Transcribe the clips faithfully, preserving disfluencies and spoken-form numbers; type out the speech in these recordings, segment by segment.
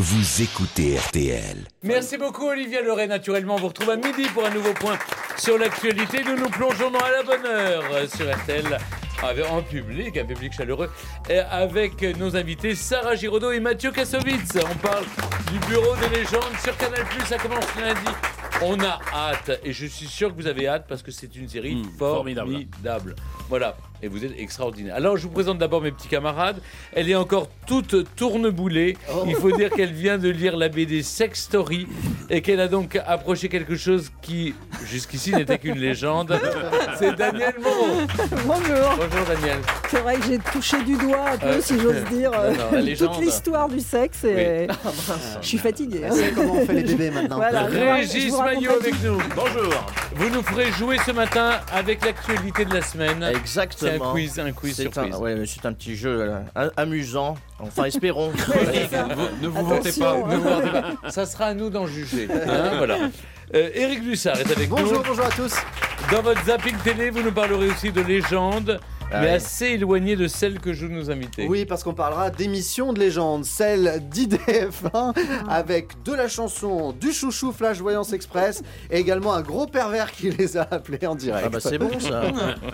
vous écoutez R T L. Merci beaucoup Olivia Leray. Naturellement, on vous retrouve à midi pour un nouveau point sur l'actualité. Nous nous plongeons dans À la bonne heure sur R T L. En public, un public chaleureux, avec nos invités Sarah Giraudot et Mathieu Kassovitz. On parle du Bureau des légendes sur Canal plus, ça commence lundi. On a hâte, et je suis sûr que vous avez hâte parce que c'est une série mmh, formidable. formidable. Voilà, et vous êtes extraordinaire. Alors je vous présente d'abord mes petits camarades. Elle est encore toute tourneboulée. Oh. Il faut dire qu'elle vient de lire la B D Sex Story et qu'elle a donc approché quelque chose qui jusqu'ici n'était qu'une légende. C'est Danielle Moreau. Bonjour. Bonjour Danielle. C'est vrai que j'ai touché du doigt un peu, euh, si j'ose dire, non, non, toute l'histoire du sexe et oui. Je suis fatiguée. Hein. C'est comment on fait les bébés maintenant. Voilà, Régis Maillot avec nous. Bonjour. Vous nous ferez jouer ce matin avec l'actualité de la semaine. Exactement. C'est un quiz, un quiz c'est surprise. Un, ouais, mais c'est un petit jeu là, amusant. Enfin, espérons. vous, ne vous vantez pas. Ne vous vantez pas. Ça sera à nous d'en juger. Hein, voilà. Euh, Éric Lussard est avec bonjour, nous. Bonjour, bonjour à tous. Dans votre zapping télé, vous nous parlerez aussi de légendes, ah mais oui. assez éloignées de celles que jouent nos invités. Oui, parce qu'on parlera d'émissions de légendes, celle d'I D F un, avec de la chanson, du chouchou Flash Voyance Express, et également un gros pervers qui les a appelés en direct. Ah bah c'est bon ça.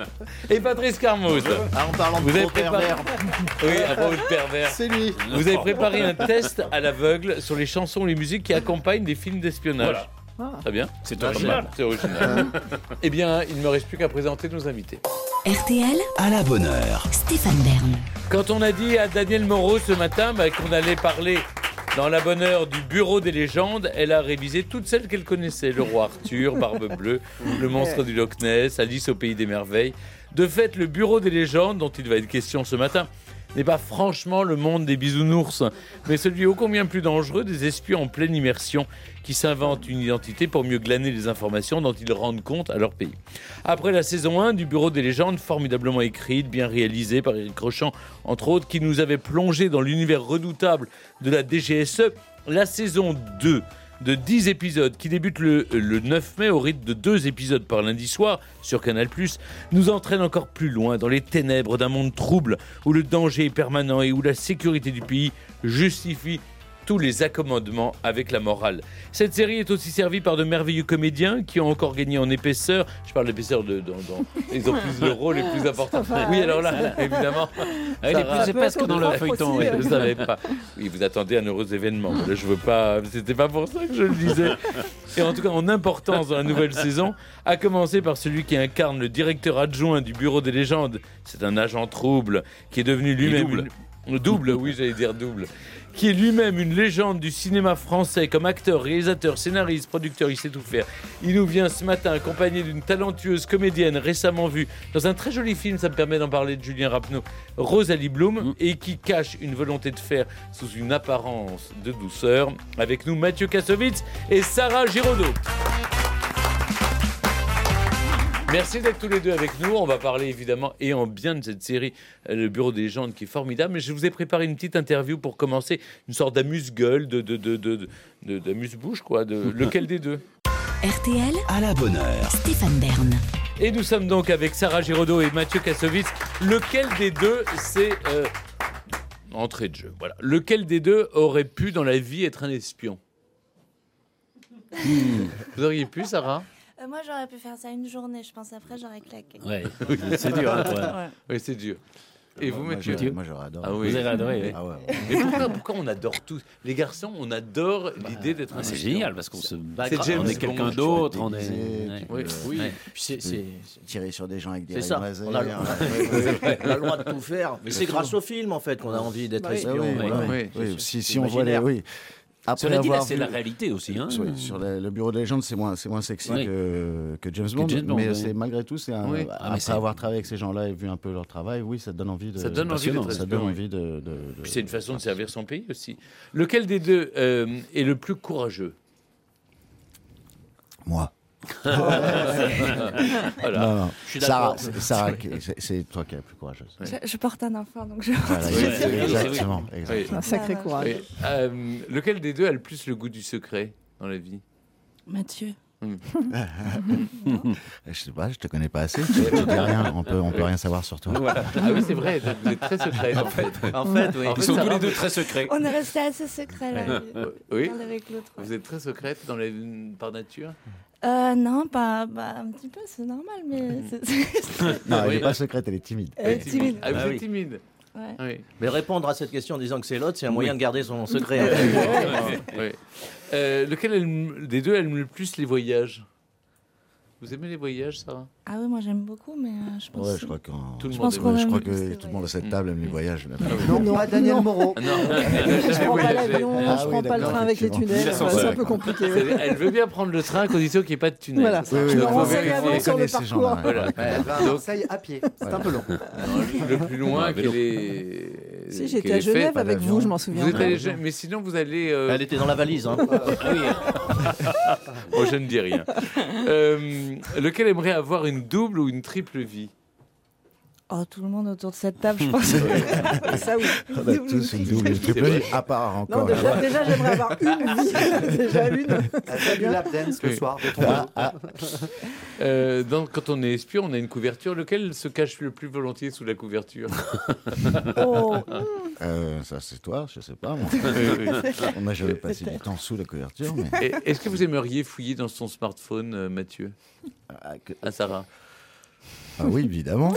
Et Patrice Carmouze. Ah, en parlant de vous gros avez préparé... pervers. Oui, à propos de pervers. C'est lui. Vous avez préparé un test à l'aveugle sur les chansons et les musiques qui accompagnent des films d'espionnage. Voilà. Ah. Très bien. C'est original. C'est original. Eh bien, il ne me reste plus qu'à présenter nos invités. R T L, à la bonne heure. Stéphane Bern. Quand on a dit à Danielle Moreau ce matin bah, qu'on allait parler dans la bonne heure du Bureau des légendes, elle a révisé toutes celles qu'elle connaissait. Le roi Arthur, Barbe Bleue, le monstre du Loch Ness, Alice au Pays des Merveilles. De fait, le Bureau des légendes, dont il va être question ce matin, n'est pas franchement le monde des bisounours, mais celui ô combien plus dangereux des espions en pleine immersion qui s'inventent une identité pour mieux glaner les informations dont ils rendent compte à leur pays. Après la saison un du Bureau des légendes, formidablement écrite, bien réalisée par Éric Rochant, entre autres, qui nous avait plongé dans l'univers redoutable de la D G S E, la saison deux de dix épisodes qui débute le, le neuf mai au rythme de deux épisodes par lundi soir sur Canal plus, nous entraîne encore plus loin dans les ténèbres d'un monde trouble où le danger est permanent et où la sécurité du pays justifie tous les accommodements avec la morale. Cette série est aussi servie par de merveilleux comédiens qui ont encore gagné en épaisseur. Je parle d'épaisseur de, de, de, ils ont plus de rôles les plus importants. Oui, alors là, évidemment, il est plus épaisse que dans le feuilleton. Oui, je ne savais pas. Oui, vous attendez un heureux événement. Là, je veux pas. C'était pas pour ça que je le disais. Et en tout cas, en importance dans la nouvelle saison, à commencer par celui qui incarne le directeur adjoint du Bureau des légendes. C'est un agent trouble qui est devenu lui-même double. Une... double. Oui, j'allais dire double. Qui est lui-même une légende du cinéma français comme acteur, réalisateur, scénariste, producteur, il sait tout faire. Il nous vient ce matin accompagné d'une talentueuse comédienne récemment vue dans un très joli film, ça me permet d'en parler, de Julien Rapneau, Rosalie Bloom, mmh. et qui cache une volonté de faire sous une apparence de douceur. Avec nous, Mathieu Kassovitz et Sarah Giraudot. Merci d'être tous les deux avec nous. On va parler évidemment et en bien de cette série, le Bureau des légendes, qui est formidable. Mais je vous ai préparé une petite interview pour commencer, une sorte d'amuse-gueule, de, de, de, de, de, d'amuse-bouche, quoi. De, lequel des deux ? R T L, à la bonne heure. Stéphane Bern. Et nous sommes donc avec Sarah Giraudot et Mathieu Kassovitz. Lequel des deux, c'est... Euh, entrée de jeu, voilà. Lequel des deux aurait pu, dans la vie, être un espion ? hmm. Vous auriez pu, Sarah ? Euh, moi, j'aurais pu faire ça une journée, je pense. Après, j'aurais claqué. Ouais, c'est dur. Hein, ouais. Oui, c'est dur. Et vous, moi, Mathieu ? Moi, moi, j'aurais adoré. Ah oui. Vous avez adoré, oui. Ah ouais. Mais pourquoi, pourquoi on adore tous les garçons, on adore bah, l'idée d'être un C'est espion. génial parce qu'on se bat, c'est on est quelqu'un d'autre, on est... Ouais. Oui, oui. Ouais. Puis c'est, c'est, c'est tirer sur des gens avec des c'est ça. laser. On a, on a le droit de tout faire. Mais c'est grâce au film en fait qu'on a envie d'être oui. espion. Oui, voilà. oui, oui. Oui. oui. Si, si on voit les... Oui. Après Cela dit, là, c'est vu... la réalité aussi. Hein. Oui, sur le, le Bureau des légendes, c'est moins, c'est moins sexy oui. que, que James Bond. Que James Bond mais oui. c'est, malgré tout, c'est un, oui. après ah, c'est... avoir travaillé avec ces gens-là et vu un peu leur travail, oui, ça te donne envie de... Ça donne envie, de, ça donne envie de, de, de... Puis c'est une façon de servir son pays aussi. Lequel des deux euh, est le plus courageux ? Moi. Voilà. Non, non. Je suis Sarah, c'est, Sarah c'est, c'est toi qui es la plus courageuse. Je, je porte un enfant, donc je... Voilà, oui, c'est, exactement. Oui. exactement. Un sacré courage. Oui. Euh, lequel des deux a le plus le goût du secret dans la vie ? Mathieu. Mm. Je sais pas, je te connais pas assez. Je te dis rien. On peut, on peut rien savoir sur toi. Voilà. Ah oui, c'est vrai. Vous êtes très secrets en fait. En fait, oui. En fait, Ils sont ça tous va. les deux très secrets. On est resté assez secret là. Oui. L'un avec l'autre. Vous êtes très secrète dans les... par nature. Euh, non, pas, bah, un petit peu, c'est normal, mais c'est, c'est... Non, elle Oui. est pas secrète, elle est timide. Elle est timide. Ah, vous Ah êtes oui. timide. Ouais. Oui. Mais répondre à cette question en disant que c'est l'autre, c'est un moyen Oui. de garder son secret. Oui. Euh, lequel aime- des deux aime le plus les voyages? Vous aimez les voyages, Sarah? Ah oui, moi j'aime beaucoup, mais euh, je pense Ouais, que- je crois, qu'en- Tout le Je monde pense aime. qu'on je aime crois plus les que tout le monde à cette voyages. table aime les voyages. Non, pas Daniel Moreau. Ah, non. Je prends pas l'avion, Ah je oui, prends pas le d'accord, train avec les effectivement. tunnels. L'ascenseur. Enfin, c'est un peu compliqué. C'est- Elle veut bien prendre le train à condition qu'il n'y ait pas de tunnel. Voilà. c'est ça. Oui, oui, Je me oui, Donc, faut renseigne vérifier. avant sur le Connaissez ces gens-là, parcours. Voilà. Ouais, elle va à Donc- Marseille à pied. C'est un peu long. Le plus loin Ouais, qu'elle vélo. est. Si, qu'elle j'étais à ait fait. Genève pas avec d'avion. vous, je m'en souviens. Vous êtes allé, mais sinon vous allez. euh, Elle était dans la valise. Hein. Bon, je ne dis rien. Euh, lequel aimerait avoir une double ou une triple vie? Oh, tout le monde autour de cette table, je pense. Ça, oui. On a tous une double, une triple vie, à part Non, encore. déjà, déjà, j'aimerais avoir une vie. Déjà une. Elle fait du lap dance le Oui. soir. de ton Ah, vélo. ah, Euh, donc, quand on est espion, on a une couverture. Lequel se cache le plus volontiers sous la couverture? Oh, euh, ça, c'est toi, je sais pas. moi. Oui, oui. On n'a jamais passé du temps sous la couverture. Mais... Et Est-ce que vous aimeriez fouiller dans son smartphone, euh, Mathieu? Ah, que- Ah, Sarah. ah oui, évidemment.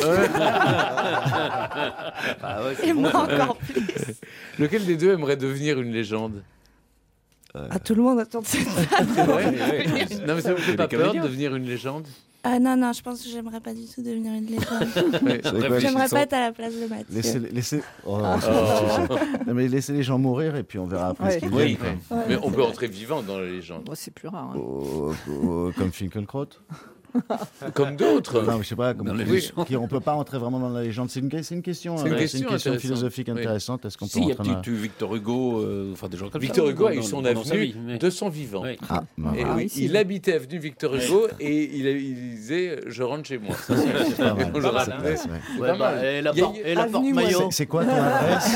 Ah ouais, Et c'est bon. moi encore plus. Lequel des deux aimerait devenir une légende? Ah, tout le monde autour de cette table. C'est vrai? Non, mais ça vous fait C'est pas des peur de comédiens. devenir une légende? Ah non, non, je pense que j'aimerais pas du tout devenir une légende. Oui. C'est quoi, J'aimerais ils pas sont- être à la place de Mathieu. Laissez, laissez... Oh, Ah. c'est gentil, ça. Non, mais laissez les gens mourir et puis on verra après Ouais. ce qu'ils Oui. viennent, quoi. Ouais. Mais on peut entrer vivant dans la légende. Bon, c'est plus rare. hein. Oh, oh, comme Finkelkraut. Comme d'autres. Non, mais je sais pas. Comme Dans la qui- légende. qui- on peut pas entrer vraiment dans la légende. C'est une, c'est une question. C'est une hein. question intéressante. philosophique Oui. intéressante. Est-ce qu'on peut Si, il y a rentrer dans la- peut-être Victor Hugo, euh, enfin des gens comme Victor ça. Hugo a eu dans- son dans sa avenue vie, mais- de son vivant. Oui. Ah, bah, Et voilà. oui, ici. il habitait avenue Victor Hugo et il, il disait je rentre chez moi. Ça, c'est- C'est pas mal. On le C'est rappelle. pas mal, ouais. C'est Ouais, pas bah, mal. et la Il y a- porte- et la Avenue porte maillot. C'est- C'est quoi ton adresse?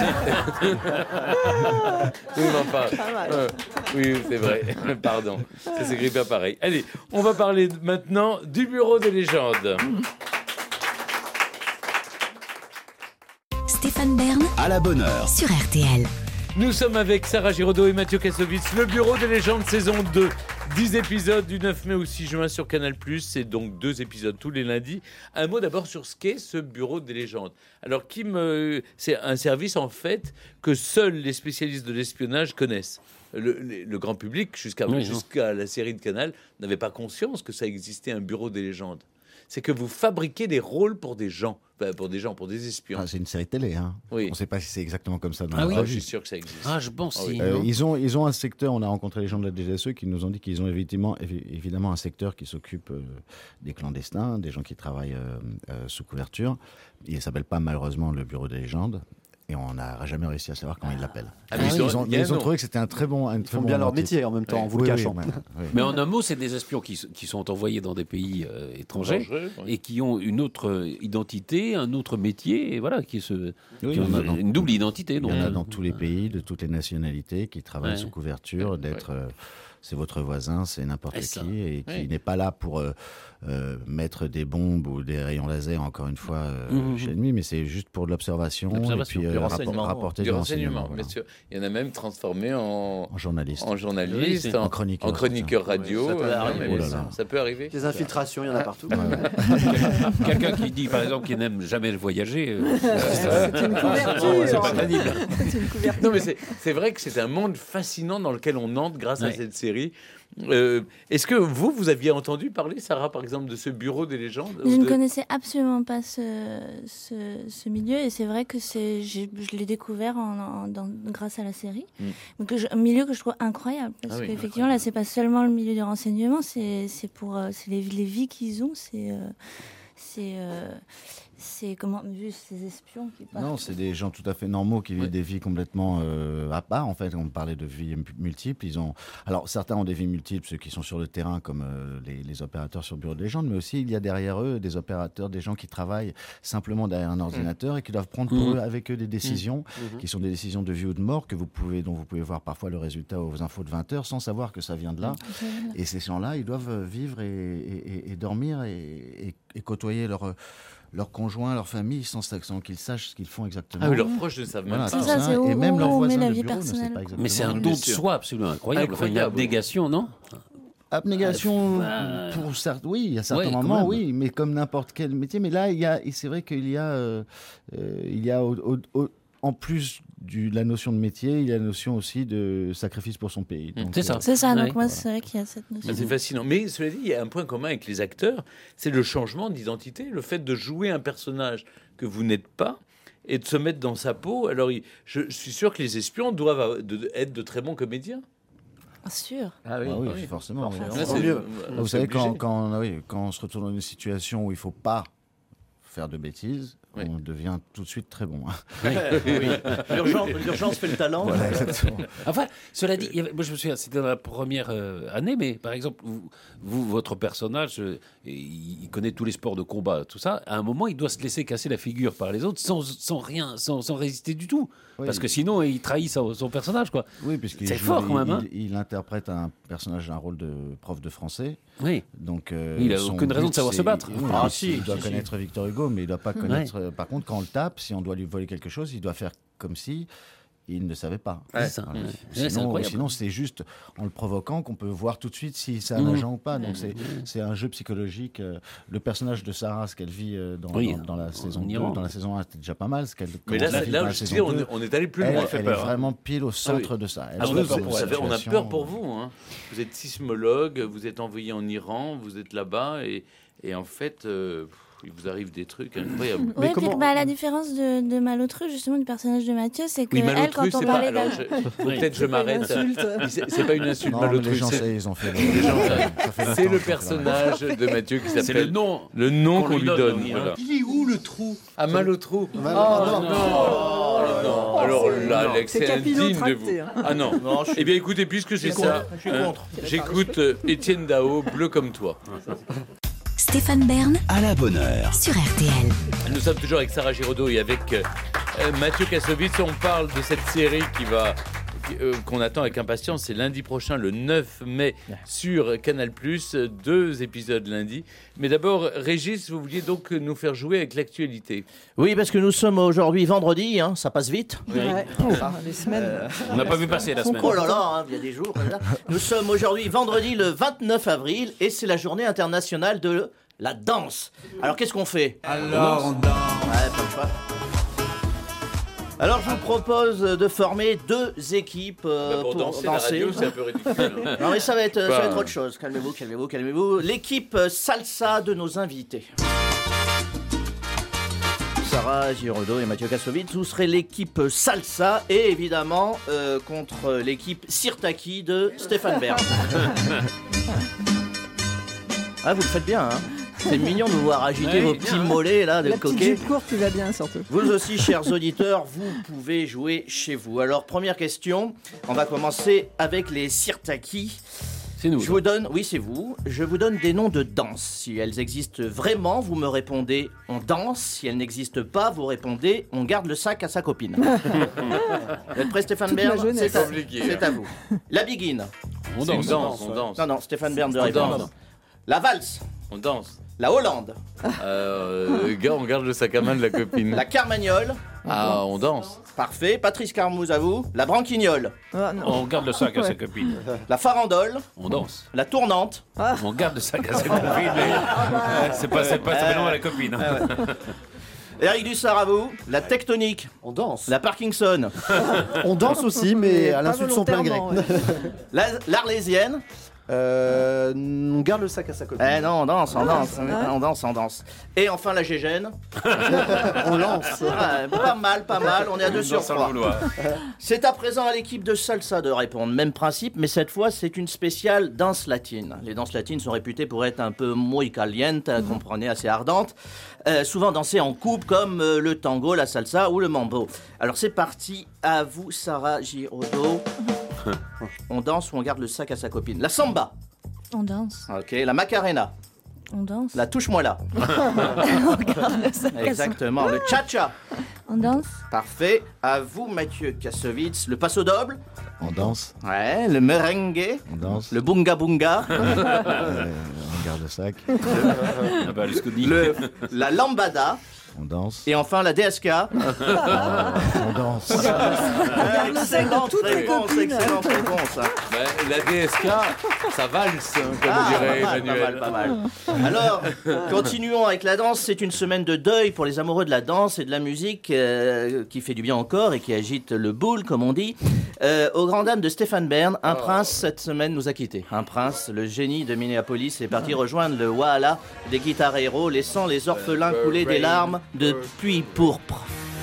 Oui, mais enfin, Pas mal. euh, oui, c'est vrai. Pardon. Ça s'écrit pas pareil. Allez, on va parler maintenant du bureau des légendes. Stéphane Bern À la bonne heure. sur R T L. Nous sommes avec Sarah Giraudot et Mathieu Kassovitz, le bureau des légendes saison deux. dix épisodes du neuf mai au six juin sur Canal plus, c'est donc deux épisodes tous les lundis. Un mot d'abord sur ce qu'est ce bureau des légendes. Alors, qui me... c'est un service en fait que seuls les spécialistes de l'espionnage connaissent. Le, le- le grand public, jusqu'à Oui, non. jusqu'à la série de Canal, n'avait pas conscience que ça existait un bureau des légendes. C'est que vous fabriquez des rôles pour des gens, enfin, pour des gens, pour des espions. Ah, c'est une série télé. Hein. Oui. On ne sait pas si c'est exactement comme ça dans Ah la oui. Ah, vraie je suis vie. sûr que ça existe. Ah, je pense Ah oui. si. Euh, non ils, ont, ils ont un secteur, on a rencontré les gens de la D G S E qui nous ont dit qu'ils ont évidemment, évi- évidemment un secteur qui s'occupe euh, des clandestins, des gens qui travaillent euh, euh, sous couverture. Il ne s'appelle pas malheureusement le bureau des légendes. Et on n'a jamais réussi à savoir comment ils l'appellent. Ah, Mais mais ils, ils ont- ont, il y a mais un ils ont nom. trouvé que c'était un très bon. Un Ils très font bon bien leur titre. métier en même temps, en vous Oui, le oui, cachant. ouais, ouais. Mais en un mot, c'est des espions qui, s- qui sont envoyés dans des pays euh, étrangers Dangereux, oui. et qui ont une autre identité, un autre métier, et voilà, qui, se, Oui, qui il y en ont a dans- une double identité. Il y Donc, en a euh, dans tous les pays, de toutes les nationalités, qui travaillent Ouais. sous couverture, d'être. euh, c'est votre voisin, c'est n'importe Et qui, ça. et qui Oui. n'est pas là pour euh, euh, mettre des bombes ou des rayons laser, encore une fois, euh, Mhm. chez l'ennemi, mais c'est juste pour de l'observation, et L'observation, puis du euh, rappor- renseignement. rapporter Du du renseignement, renseignement. bien voilà. sûr. Il y en a même transformé en, En journaliste. en journaliste, Oui, c'est- en, en chroniqueur, en chroniqueur radio. ça peut euh, arriver. mais Oh là là. Ça peut arriver. Des infiltrations, il y en a partout. Quelqu'un qui dit, par exemple, qu'il n'aime jamais voyager, euh, C'est une couverture. c'est pas crédible. C'est une couverture. Non, mais c'est c'est vrai que c'est un monde fascinant dans lequel on entre grâce à Ouais. cette série. Euh, Est-ce que vous, vous aviez entendu parler, Sarah, par exemple, de ce bureau des légendes Je ou ne de- connaissais absolument pas ce, ce, ce milieu et c'est vrai que c'est, j'ai- je l'ai découvert en, en- dans- grâce à la série. Mm. Donc, je- un milieu que je trouve incroyable parce Ah oui, qu'effectivement là c'est pas seulement le milieu du renseignement, c'est, c'est pour euh, c'est les, les vies qu'ils ont, c'est, euh, c'est, euh, c'est comment vu ces espions qui partent. Non, c'est des gens tout à fait normaux qui vivent ouais. des vies complètement euh, à part. En fait, on parlait de vies multiples. Ils ont, alors certains ont des vies multiples, ceux qui sont sur le terrain, comme euh, les, les opérateurs sur le bureau de légende, mais aussi il y a derrière eux des opérateurs, des gens qui travaillent simplement derrière un ordinateur mmh. et qui doivent prendre pour mmh. eux, avec eux des décisions mmh. qui sont des décisions de vie ou de mort que vous pouvez, dont vous pouvez voir parfois le résultat aux infos de vingt heures sans savoir que ça vient de là. Mmh. Et ces gens-là, ils doivent vivre et, et, et dormir et, et, et côtoyer leur leurs conjoints, leur famille, sans, sans qu'ils sachent ce qu'ils font exactement. Ah oui, leurs proches ne savent même voilà, pas. Ça, c'est et où, même leurs voisins de bureau ne savent pas exactement. Mais c'est un don de soi absolument incroyable. incroyable. Enfin, une abnégation, non Abnégation, ah, pour certains, oui, il y a certains ouais, moments, oui, mais comme n'importe quel métier. Mais là, il y a, c'est vrai qu'il y a, euh, euh, il y a au, au, au, en plus de la notion de métier, il y a la notion aussi de sacrifice pour son pays. Donc, c'est ça. Euh, c'est ça, donc ouais. moi, c'est vrai qu'il y a cette notion. Mais c'est fascinant. Mais cela dit, il y a un point commun avec les acteurs, c'est le changement d'identité, le fait de jouer un personnage que vous n'êtes pas et de se mettre dans sa peau. Alors, je, je suis sûr que les espions doivent de, être de très bons comédiens. Bien sûr. Ah oui, ah oui, oui. forcément. Oui. Là, c'est, mieux. c'est vous savez, quand, quand, oui, quand on se retrouve dans une situation où il ne faut pas faire de bêtises, oui. on devient tout de suite très bon. Oui, oui. L'urgence, l'urgence fait le talent. Voilà, exactement. Enfin, cela dit, il y avait, moi je me souviens, c'était dans la première euh, année, mais par exemple, vous, vous votre personnage, euh, il, il connaît tous les sports de combat, tout ça. À un moment, il doit se laisser casser la figure par les autres sans, sans rien, sans, sans résister du tout. Oui, parce que sinon, il trahit son, son personnage, quoi. Oui, puisqu'il c'est joue, fort quand il, même. Hein. Il, il interprète un personnage, un rôle de prof de français. Oui. Donc, euh, il n'a aucune raison de savoir se battre. Oui, ah, il, si, il doit si, connaître si. Victor Hugo, mais il ne doit pas connaître. Ouais. Par contre, quand on le tape, si on doit lui voler quelque chose, il doit faire comme si il ne savait pas. Ouais, ça. Voilà. Ouais. Sinon, Ouais, sinon, c'est juste en le provoquant qu'on peut voir tout de suite si c'est un mmh. agent ou pas. Donc, mmh. c'est, c'est un jeu psychologique. Le personnage de Sarah, ce qu'elle vit dans, oui, dans, dans la saison deux, dans la saison un, c'était déjà pas mal. Ce qu'elle Mais là, là, là je dis, on, on est allé plus loin. Elle, elle peur, est hein. vraiment pile au centre ah, oui. de ça. Ah, on, a peur, ça fait, on a peur pour vous. Hein. Vous êtes sismologue, vous êtes envoyé en Iran, vous êtes là-bas, et, et en fait... Euh, il vous arrive des trucs incroyables. Oui, mais comment... puis, bah, la différence de, de Malotru, justement, du personnage de Mathieu, c'est que oui, elle, quand on parlait pas, alors, je, oui. peut-être je m'arrête. C'est, c'est pas une insulte, non, Malotru. Les gens, c'est, ils ont fait. Le... Les gens, ça c'est le personnage de Mathieu qui s'appelle. C'est le nom, le nom qu'on, qu'on lui donne. donne oui, voilà. Il est où le trou? Ah, Malotru. Oh, non, non, non, non. Alors là, Alex, c'est indigne de vous. Ah non. Eh bien, écoutez, puisque c'est ça, j'écoute Étienne Dao, Bleu comme toi. Stéphane Bern à la bonne heure sur R T L. Nous sommes toujours avec Sarah Giraudot et avec euh, Mathieu Kassovitz. On parle de cette série qui va, euh, qu'on attend avec impatience. C'est lundi prochain, le neuf mai, sur Canal plus. Deux épisodes lundi. Mais d'abord, Régis, vous vouliez donc nous faire jouer avec l'actualité. Oui, parce que nous sommes aujourd'hui vendredi, hein, ça passe vite. Oui. Ouais. Ah, les semaines. Euh, on n'a pas vu passer la semaine. Oh là là, hein, il y a des jours. Là. Nous sommes aujourd'hui vendredi le vingt-neuf avril et c'est la journée internationale de la danse. Alors qu'est-ce qu'on fait? Alors on danse. Ouais, pas le choix. Alors je vous propose de former deux équipes euh, bah pour, pour danser. danser. La radio, c'est un peu ridicule. Non mais ça va être, ça va être autre chose. Calmez-vous, calmez-vous, calmez-vous. L'équipe salsa de nos invités. Sarah Giraudot et Mathieu Kassovitz, vous serez l'équipe salsa et évidemment euh, contre l'équipe Sirtaki de Stéphane Bern. Ah, vous le faites bien, hein. C'est mignon de vous voir agiter oui, vos petits bien, mollets là, de la coquet. La petite jupe courte, tu vas bien surtout. Vous aussi, chers auditeurs, vous pouvez jouer chez vous. Alors, première question, on va commencer avec les Sirtaki. C'est nous. Je vous donne, oui, c'est vous. Je vous donne des noms de danse. Si elles existent vraiment, vous me répondez on danse. Si elles n'existent pas, vous répondez on garde le sac à sa copine. Vous êtes prêt, Stéphane Bern? C'est, c'est, à, c'est à vous. La biguine. On danse, on danse, on danse. Non, non, Stéphane Bern de répondre. La valse. On danse. La Hollande. Euh, gars, on garde le sac à main de la copine. La Carmagnole. Ah, on danse. Parfait. Patrice Carmouze, à vous. La Branquignole. Ah, on garde le sac à sa copine. La Farandole. On danse. La Tournante. Ah. On garde le sac à sa copine. Mais... c'est pas, c'est pas, c'est pas non à la copine. Ah ouais. Eric Dussard, à vous. La Tectonique. On danse. La Parkinson. On danse aussi, mais à l'insu de son plein gré. Ouais. La, L'Arlésienne. Euh, on garde le sac à sa copine. Eh non, on danse, on danse, on danse, on danse. Et enfin la gégène. On lance. Ouais, pas mal, pas mal, on est à deux sur trois. C'est à présent à l'équipe de salsa de répondre. Même principe, mais cette fois c'est une spéciale danse latine. Les danses latines sont réputées pour être un peu muy caliente, comprenez, assez ardentes. Euh, souvent dansées en couple comme euh, le tango, la salsa ou le mambo. Alors c'est parti, à vous Sarah Giraudot. On danse ou on garde le sac à sa copine. La samba. On danse. Ok, la macarena. On danse. La touche-moi là. On garde le sac à sa- Exactement, le cha-cha. On danse. Parfait. À vous, Mathieu Kassovitz. Le passo doble. On danse. Ouais, le merengue. On danse. Le bunga bunga. Euh, on garde le sac. Ah bah, le scudi. le, la lambada. On danse. Et enfin la D S K. Euh, on danse. Ah, excellente toutes les réponse, copines. excellente réponse. Ben, la D S K, ça valse, hein, comme Ah, dirait pas mal, Emmanuel. pas mal, pas mal. Alors, continuons avec la danse. C'est une semaine de deuil pour les amoureux de la danse et de la musique euh, qui fait du bien au corps et qui agite le boule, comme on dit. Euh, au grand dam de Stéphane Bern, un prince cette semaine nous a quittés. Un prince, le génie de Minneapolis, est parti rejoindre le Walhalla des guitares héros, laissant les orphelins couler des larmes de pluie pourpre.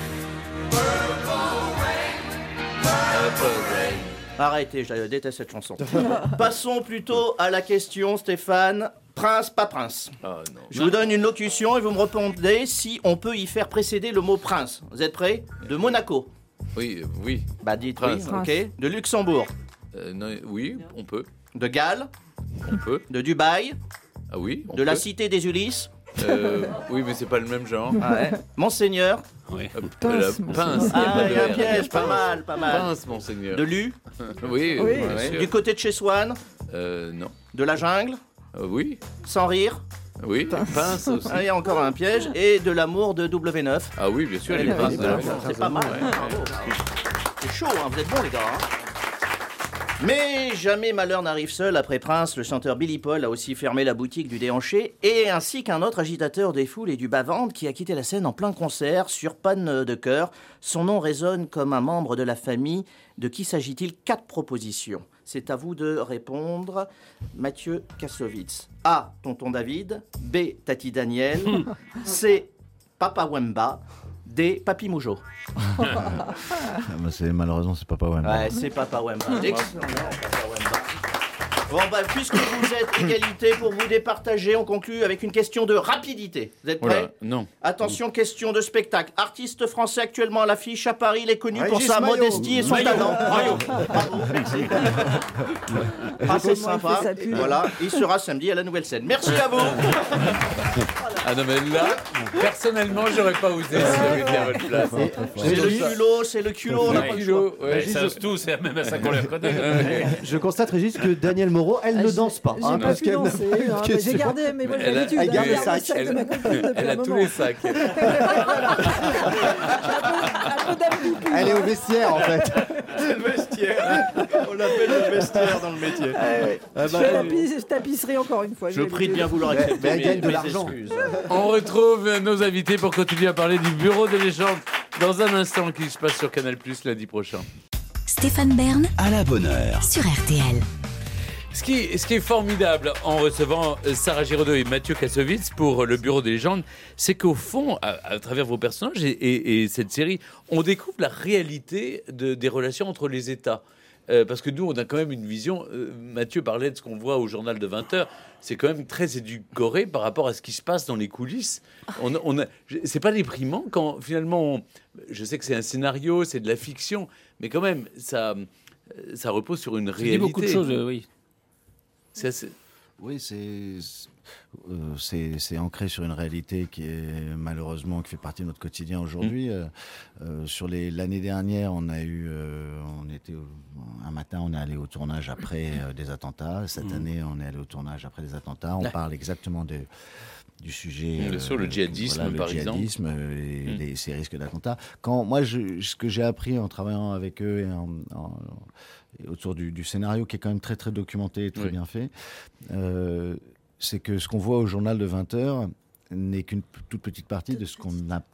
Arrêtez, je déteste cette chanson. Passons plutôt à la question, Stéphane. Prince, pas prince. Ah, non. Je vous donne une locution et vous me répondez si on peut y faire précéder le mot prince. Vous êtes prêts? De Monaco. Oui, euh, oui. Bah dites Prince. oui, ok. De Luxembourg. Euh, non, oui, on peut. De Galles. On peut. De Dubaï. Ah oui, on De la peut. cité des Ulysses. Euh, oui, mais c'est pas le même genre. Ouais. Monseigneur. Oui. Euh, Pince, la monseigneur. pince. Ah, pas il y a un de- piège, pas mal, pas mal. Pince, monseigneur. De Lu. Oui, Oui. bien sûr. Du côté de chez Swann. Euh, non. De la jungle. Euh, oui, Sans rire. oui. Pince aussi. Ah, il y a encore un piège. Et de l'amour de W neuf. Ah oui, bien sûr, les Ouais, princes de la c'est pas mal. Bravo. C'est chaud, hein, vous êtes bons les gars. hein. Mais jamais malheur n'arrive seul. Après Prince, le chanteur Billy Paul a aussi fermé la boutique du déhanché, et ainsi qu'un autre agitateur des foules et du bas-ventre qui a quitté la scène en plein concert sur panne de cœur. Son nom résonne comme un membre de la famille. De qui s'agit-il? Quatre propositions. C'est à vous de répondre. Mathieu Kassovitz. A. Tonton David. B. Tati Daniel. C. Papa Wemba. D. Papy Moujo. Ah, bah, c'est, malheureusement, c'est Papa Wemba. Ouais, c'est Papa Wemba. Excellent, Papa Wemba. Bon, bah, puisque vous êtes égalité pour vous départager, on conclut avec une question de rapidité. Vous êtes prêts? Voilà, non. Attention, question de spectacle. Artiste français actuellement à l'affiche à Paris, il est connu pour Régis sa Maillot. modestie et son talent. Bravo, merci. Ah, c'est Comment il sympa. fait sa pub. Voilà, il sera samedi à la Nouvelle Scène. Merci à vous. Ah non, mais là, personnellement, j'aurais pas osé si j'avais été à votre place. C'est le culot, c'est le culot. On n'a pas le choix. Ouais, Ils savent tous, c'est même à ça qu'on les reconnaît. Je constate, Régis, que Daniel Moreau, elle ne danse pas. J'ai hein, pas parce pu qu'elle- danser. hein, mais J'ai gardé, mais moi j'ai Elle a- l'habitude elle de garde garder le le sac. sac de ma copine depuis Elle un a tous moment. les sacs. Un peu d'amplitude. Elle est au vestiaire, en fait. C'est le vestiaire. On l'appelle le vestiaire dans le métier. Ah Je bah, fais la pis- tapisserie encore une fois. Je j'ai prie de l'habitude. bien vouloir accepter mais elle mes, gagne de mes l'argent. excuses. On retrouve nos invités pour continuer à parler du Bureau des légendes dans un instant qui se passe sur Canal plus lundi prochain. Stéphane Bern À la bonne heure. sur R T L. Ce qui, ce qui est formidable en recevant euh, Sarah Giraudot et Mathieu Kassovitz pour le Bureau des légendes, c'est qu'au fond, à, à travers vos personnages et, et- et cette série, on découvre la réalité de- des relations entre les États. Euh, parce que nous, on a quand même une vision. euh, Mathieu parlait de ce qu'on voit au journal de vingt heures. C'est quand même très édulcoré par rapport à ce qui se passe dans les coulisses. On, a- on a- je- c'est pas déprimant quand finalement, on- je sais que c'est un scénario, c'est de la fiction, mais quand même, ça, euh, ça repose sur une Il dit réalité. beaucoup de choses, euh, oui. C'est assez- Oui, c'est euh, c'est c'est ancré sur une réalité qui est malheureusement qui fait partie de notre quotidien aujourd'hui. Euh, euh, sur les l'année dernière, on a eu, euh, on était au- un matin, on est allé au tournage après euh, des attentats. Cette année, on est allé au tournage après des attentats. On parle exactement de du sujet Bien sûr, le djihadisme, voilà, le par exemple. djihadisme, euh, et Mm. les- ces risques d'attentats. Quand moi, je, ce que j'ai appris en travaillant avec eux et en, en- et autour du, du scénario qui est quand même très très documenté et très Oui. bien fait, euh, c'est que ce qu'on voit au journal de vingt heures n'est qu'une p- toute petite partie de ce qu'on a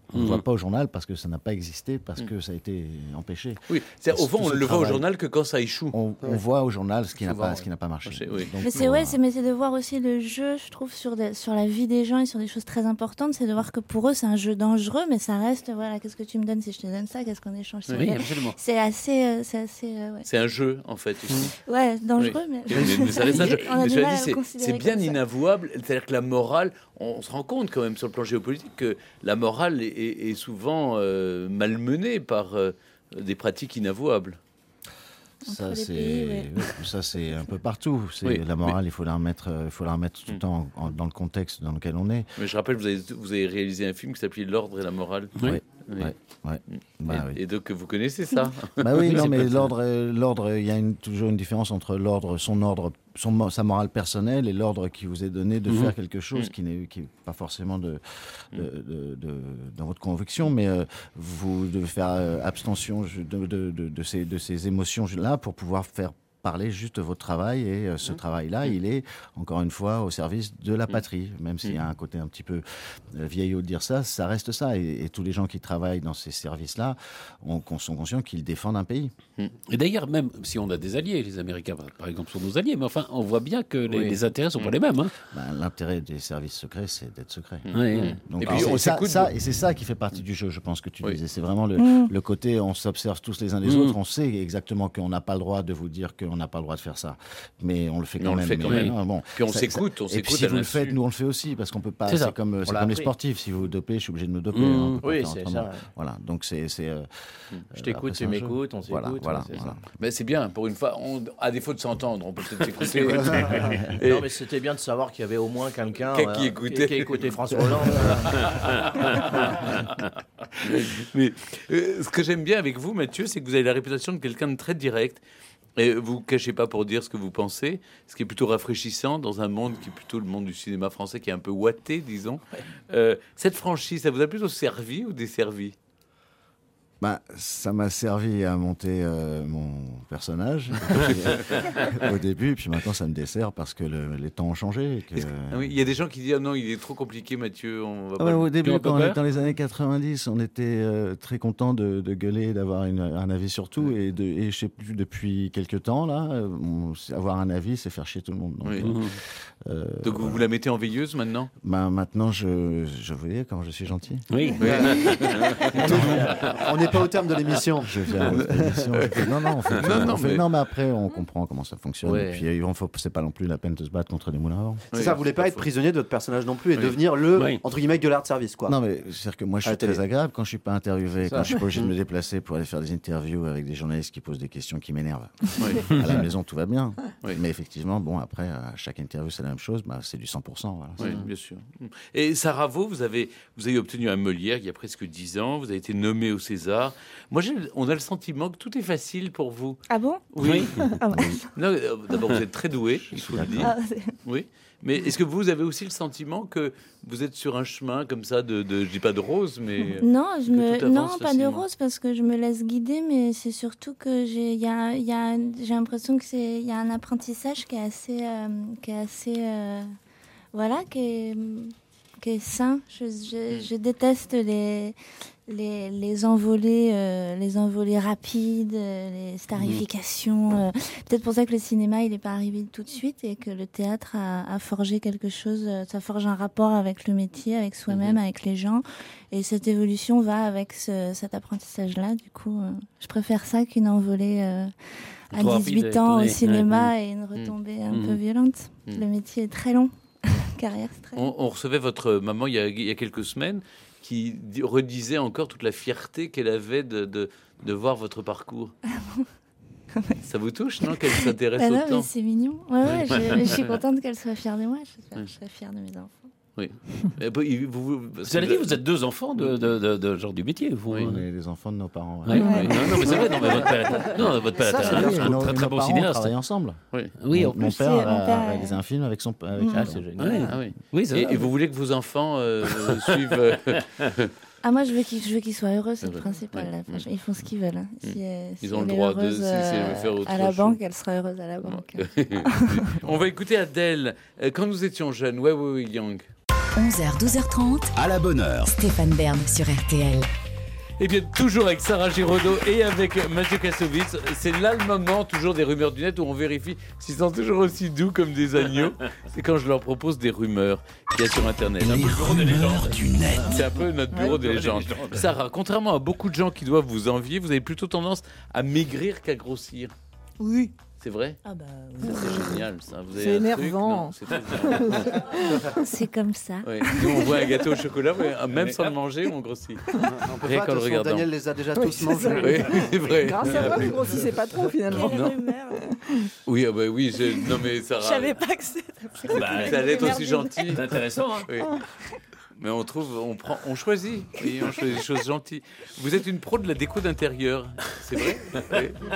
On ne mmh. le voit pas au journal parce que ça n'a pas existé, parce mmh. que ça a été empêché. Oui, au fond, on ne le voit au journal que quand ça échoue. On, on ouais. voit au journal ce qui n'a pas, ce qui n'a pas marché. marché oui. Donc, mais c'est ouais, c'est, mais c'est de voir aussi le jeu, je trouve, sur, des, sur la vie des gens et sur des choses très importantes. C'est de voir que pour eux, c'est un jeu dangereux, mais ça reste, voilà, qu'est-ce que tu me donnes si je te donne ça, qu'est-ce qu'on échange sur Oui, absolument. C'est assez... Euh, c'est, assez euh, ouais. c'est un jeu, en fait, aussi. Ouais, dangereux, oui. mais... mais... mais ça reste un jeu. Mais je dis, c'est, c'est bien inavouable. C'est-à-dire que la morale, on, on se rend compte quand même sur le plan géopolitique que la morale est, est, est souvent euh, malmenée par euh, des pratiques inavouables. Ça c'est, pays, ouais. ça, c'est un peu partout. C'est oui, la morale, mais... il faut la remettre, il faut la remettre tout le temps en, en, dans le contexte dans lequel on est. Mais je rappelle, vous avez, vous avez réalisé un film qui s'appelait L'ordre et la morale. Oui. oui. oui. ouais. Bah, et, oui. et donc vous connaissez ça. Bah oui, non, mais l'ordre, l'ordre, il y a une, toujours une différence entre l'ordre, son ordre, son, sa morale personnelle et l'ordre qui vous est donné de mmh. faire quelque chose mmh. qui n'est, qui n'est pas forcément de, de, de, de, dans votre conviction, mais euh, vous devez faire euh, abstention de, de, de, de, ces, de ces émotions-là pour pouvoir faire parler juste de votre travail et euh, ce mmh. travail-là, mmh. il est encore une fois au service de la patrie, même s'il y a un côté un petit peu euh, vieillot de dire ça, ça reste ça et, et tous les gens qui travaillent dans ces services-là on, on sont conscients qu'ils défendent un pays. Mmh. Et d'ailleurs, même si on a des alliés, les Américains par exemple sont nos alliés, mais enfin on voit bien que les, oui. les intérêts sont mmh. pas les mêmes. Hein. Ben, l'intérêt des services secrets, c'est d'être secret. Mmh. Oui. Donc, et puis alors, on ça, s'écoute. Ça, et c'est ça qui fait partie du jeu, je pense que tu oui. disais. C'est vraiment le, mmh. le côté on s'observe tous les uns les mmh. autres, on sait exactement qu'on n'a pas le droit de vous dire qu'on n'a pas le droit de faire ça. Mais on le fait quand on même. Le fait quand mais, même. Non, bon, puis on ça, s'écoute, ça, on et s'écoute. puis si vous le faites, nous on le fait aussi parce qu'on peut pas. C'est, c'est comme, c'est comme les sportifs. Si vous vous dopez, je suis obligé de me doper. Mmh. Hein, oui, c'est ça. Ouais. Voilà. Donc c'est. c'est euh, je t'écoute, tu m'écoutes, on s'écoute. Voilà, voilà, c'est voilà. Mais c'est bien. Pour une fois, on, à défaut de s'entendre, on peut peut-être s'écouter. Et... Non, mais c'était bien de savoir qu'il y avait au moins quelqu'un qui, euh, écoutait. qui, qui écoutait François Hollande. mais euh, ce que j'aime bien avec vous, Mathieu, c'est que vous avez la réputation de quelqu'un de très direct. Et vous ne cachez pas pour dire ce que vous pensez, ce qui est plutôt rafraîchissant dans un monde qui est plutôt le monde du cinéma français, qui est un peu ouaté, disons. Euh, cette franchise, ça vous a plutôt servi ou desservi ? Bah, ça m'a servi à monter euh, mon personnage au début, puis maintenant ça me dessert parce que le, les temps ont changé. Et que... ah oui, il y a des gens qui disent ah non, il est trop compliqué, Mathieu. On va ah pas ouais, le... Au début, quand on était dans les années quatre-vingt-dix, on était euh, très content de, de gueuler, d'avoir une, un avis sur tout, et, de, et je sais plus depuis quelques temps là, on, avoir un avis, c'est faire chier tout le monde. Donc, oui. euh, euh, donc vous, vous la mettez en veilleuse maintenant ? Bah maintenant, je, je vous voyez quand je suis gentil. Oui. oui. On est pas au terme de l'émission. Je viens à votre émission. Je... Non, non, on fait... non, non, on fait... mais... non, mais après, on comprend comment ça fonctionne. Ouais. Et puis, il faut... c'est pas non plus la peine de se battre contre des moulins à vent. C'est oui, ça, vous voulez pas être faux. prisonnier de votre personnage non plus et oui. devenir le, oui. entre guillemets, gueulard de service, quoi. Non, mais c'est-à-dire que moi, je suis très agréable quand je suis pas interviewé, quand je suis pas obligé de me déplacer pour aller faire des interviews avec des journalistes qui posent des questions qui m'énervent. Oui. À la maison, tout va bien. Oui. Mais effectivement, bon, après, à chaque interview, c'est la même chose. Bah, c'est du cent pour cent. Voilà. Oui, bien sûr. Et Sarah Vaux, vous avez, vous avez obtenu un Molière il y a presque dix ans. Vous avez été nommé au César. Moi, j'ai, on a le sentiment que tout est facile pour vous. Ah bon ? Oui. Ah ouais. Non, d'abord, vous êtes très doué, il faut le dire. Ah, oui. Mais est-ce que vous avez aussi le sentiment que vous êtes sur un chemin comme ça de, de je dis pas de rose, mais non, je me, non, pas facilement. de rose parce que je me laisse guider, mais c'est surtout que j'ai, y a, y a, j'ai l'impression que c'est, il y a un apprentissage qui est assez, euh, qui est assez, euh, voilà, qui est, qui est sain. Je, je, je déteste les Les, les envolées, euh, les envolées rapides, euh, les starifications. Euh, peut-être pour ça que le cinéma, il n'est pas arrivé tout de suite et que le théâtre a, a forgé quelque chose. Euh, ça forge un rapport avec le métier, avec soi-même, mmh. avec les gens. Et cette évolution va avec ce, cet apprentissage-là. Du coup, euh, je préfère ça qu'une envolée euh, à dix-huit ans au cinéma ouais. et une retombée mmh. un mmh. peu violente. Mmh. Le métier est très long. Carrière, c'est très long. On, on recevait votre maman il y a, il y a quelques semaines, qui redisait encore toute la fierté qu'elle avait de, de, de voir votre parcours. Ah bon. Ça vous touche, non, qu'elle s'intéresse bah non, autant? Mais c'est mignon. Ouais, ouais, je, je suis contente qu'elle soit fière de moi. Je suis, je suis fière de mes enfants. Oui. vous, vous, vous avez dit, vous êtes deux enfants de, de, de, de genre du métier. Vous, oui, on est les enfants de nos parents. Ouais. Ouais. Ouais. Non, non, mais c'est vrai. Non, mais votre père, non, votre père ça, était un, oui, un nos, très très nos bon cinéaste. On travaille ensemble. Oui. Oui. Mon, mon père a, a réalisé un film avec son. Avec mmh. Ah, c'est génial. Ouais. Ah, oui. Oui, c'est et, vrai. Et vous voulez que vos enfants euh, suivent. Euh, Ah, moi, je veux qu'ils, je veux qu'ils soient heureux, c'est le principal. Ouais. Là. Ils font ce qu'ils veulent. Hein. Si, euh, Ils si ont le droit de si, euh, faire autre à la chose. banque, elle sera heureuse à la banque. On va écouter Adèle. Quand nous étions jeunes, Way Way Young. onze heures, douze heures trente. À la bonne heure. Stéphane Bern sur R T L. Et bien, toujours avec Sarah Giraudot et avec Mathieu Kassovitz, c'est là le moment, toujours des rumeurs du net, où on vérifie s'ils sont toujours aussi doux comme des agneaux. C'est quand je leur propose des rumeurs qu'il y a sur Internet. Les rumeurs du net. C'est un peu notre bureau des légendes. Sarah, contrairement à beaucoup de gens qui doivent vous envier, vous avez plutôt tendance à maigrir qu'à grossir. Oui. C'est vrai ? Ah bah ça, c'est génial, ça. Vous avez c'est un énervant. truc, non, c'est, c'est comme ça. oui. Nous, on voit un gâteau au chocolat, même sans le manger, on grossit. On peut Rien pas, qu'en le regardant. Daniel les a déjà Oui, tous mangés. Oui, c'est vrai. Grâce à moi, vous grossissez pas trop finalement. Quelle rumeur. Oui, ah bah oui, je... non mais Sarah. Je savais pas que c'était. Bah, ça allait être aussi gentil. C'est intéressant, hein. Oui. Mais on trouve, on prend, on choisit. Oui, on choisit des choses gentilles. Vous êtes une pro de la déco d'intérieur, c'est vrai ? Oui.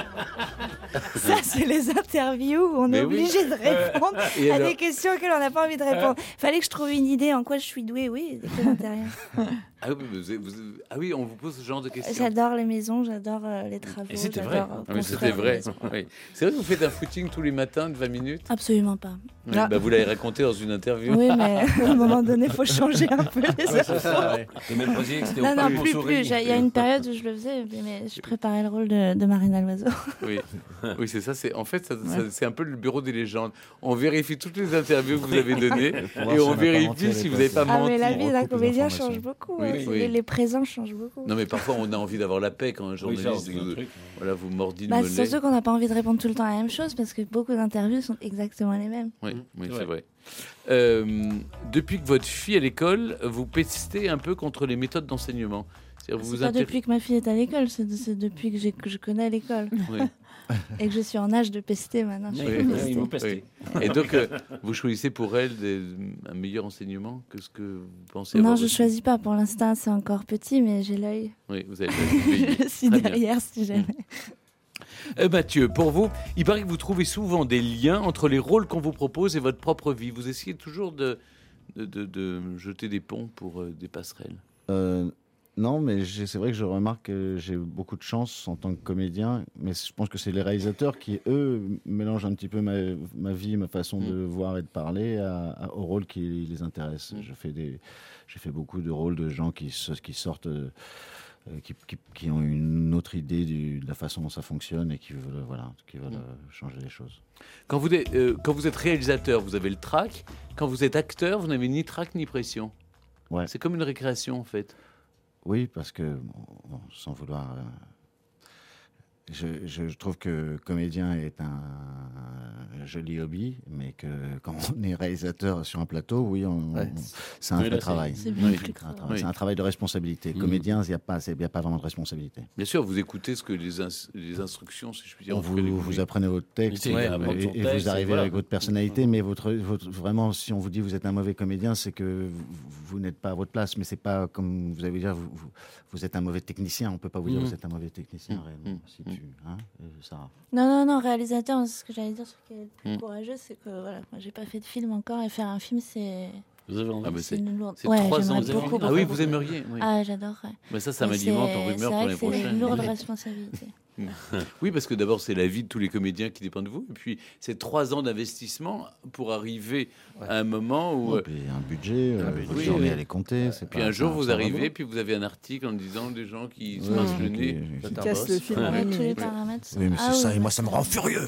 Ça, c'est les interviews où on Mais est obligé oui. de répondre Et à alors des questions auxquelles on n'a pas envie de répondre. Fallait que je trouve une idée en quoi je suis douée. Oui, déco d'intérieur. Ah oui, vous, vous, ah oui, on vous pose ce genre de questions. J'adore les maisons, j'adore euh, les travaux. Et c'était j'adore, vrai. euh, Ah oui, c'était construire vrai. des maisons. Oui. C'est vrai que vous faites un footing tous les matins de vingt minutes ? Absolument pas. Oui, bah, vous l'avez raconté dans une interview. Oui, mais à un moment donné, il faut changer un peu les Ouais, c'est ça, ouais. T'es même précisé que c'était Non, au non, Parc plus, Montsouris. plus. Il y a une période où je le faisais, mais je préparais le rôle de, de Marina Loiseau. Oui, oui, c'est ça. C'est en fait, ça, ça, c'est un peu le bureau des légendes. On vérifie toutes les interviews que vous avez données et on vérifie si vous n'avez pas Ah, menti. mais la vie on d'un recoupe les comédien informations. change beaucoup. Oui, hein. oui. Les, les présents changent beaucoup. Non, mais parfois on a envie d'avoir la paix quand un Oui, journaliste ça, c'est un vous, truc. voilà, vous mordit le Bah, mollet. c'est surtout qu'on n'a pas envie de répondre tout le temps à la même chose parce que beaucoup d'interviews sont exactement les mêmes. Oui, oui, C'est c'est vrai. vrai. Euh, depuis que votre fille est à l'école, vous pestez un peu contre les méthodes d'enseignement. C'est-à-dire, vous C'est vous pas intér- depuis que ma fille est à l'école, c'est, c'est depuis que, j'ai, que je connais l'école Oui. et que je suis en âge de pester maintenant. Je Oui, peux oui, pester. il faut pester. Oui. Et donc, euh, vous choisissez pour elle des- un meilleur enseignement que ce que vous pensez Non, avoir je reçu. choisis pas. Pour l'instant, c'est encore petit, mais j'ai l'œil. Oui, vous avez le Je suis Très bien. derrière si jamais. Euh, Mathieu, pour vous, il paraît que vous trouvez souvent des liens entre les rôles qu'on vous propose et votre propre vie. Vous essayez toujours de, de, de, de jeter des ponts pour euh, des passerelles. Euh, non, mais j'ai- c'est vrai que je remarque que j'ai beaucoup de chance en tant que comédien, mais je pense que c'est les réalisateurs qui, eux, mélangent un petit peu ma, ma vie, ma façon Mm. de voir et de parler à, à- au rôle qui les intéresse. Mm. Je fais des, j'ai fait beaucoup de rôles de gens qui, se- qui sortent, euh, qui, qui- qui ont une autre idée du- de la façon dont ça fonctionne et qui veulent, voilà, qui veulent Mm. euh, changer les choses. Quand vous, êtes, euh, quand vous êtes réalisateur, vous avez le trac. Quand vous êtes acteur, vous n'avez ni trac ni pression. Ouais. C'est comme une récréation, en fait. Oui, parce que, bon, sans vouloir... euh, je, je- je trouve que comédien est un, un joli hobby, mais que quand on est réalisateur sur un plateau, oui, on, Ouais. on- c'est un Oui, vrai là, travail. c'est bien Oui, plus c'est un grave. travail. Oui. C'est un travail de responsabilité. Mhm. Comédien, il n'y a, pas- c'est- il y a pas vraiment de responsabilité. Bien sûr, vous écoutez ce que les, ins- les instructions, si je puis dire. On en tout vous, cas, les vous comédies. apprenez votre texte Oui, et, c'est- et- apprendre son et texte, vous arrivez voilà. avec votre personnalité, mais votre, votre- vraiment, si on vous dit vous êtes un mauvais comédien, c'est que vous, vous n'êtes pas à votre place. Mais c'est pas comme vous allez dire, vous, vous, vous êtes un mauvais technicien. On peut pas vous dire Mhm. vous êtes un mauvais technicien Mhm. réellement. Si Mhm. tu, hein, euh, Sarah. Non, non, non, réalisateur, c'est ce que j'allais dire, ce qui est le plus Mm. courageux, c'est que voilà, moi j'ai pas fait de film encore et faire un film, c'est, Vous avez envie. Ah, mais c'est c'est une lourde. c'est Ouais, trois ans. j'aimerais vous avez beaucoup, envie- ah beaucoup, oui, beaucoup. vous aimeriez. Oui. Ah, j'adore. Ouais. Mais ça, ça Mais m'alimente c'est- en rumeur c'est pour vrai l'année que c'est une prochaine. lourde responsabilité. Oui, parce que d'abord, c'est la vie de tous les comédiens qui dépendent de vous. Et puis, c'est trois ans d'investissement pour arriver à un moment où. Ouais, euh, puis un budget, euh, budget, votre oui, journée oui. elle est comptée. c'est Puis pas- un jour, c'est vous c'est un arrivez, boulot. puis vous avez un article en disant des gens qui se Ouais, pincent le qui- nez. qui- Qui casse le film à Ouais, vingt tous les minutes. paramètres sont- Oui, mais c'est Ah ça, oui, et moi bah, ça me rend furieux.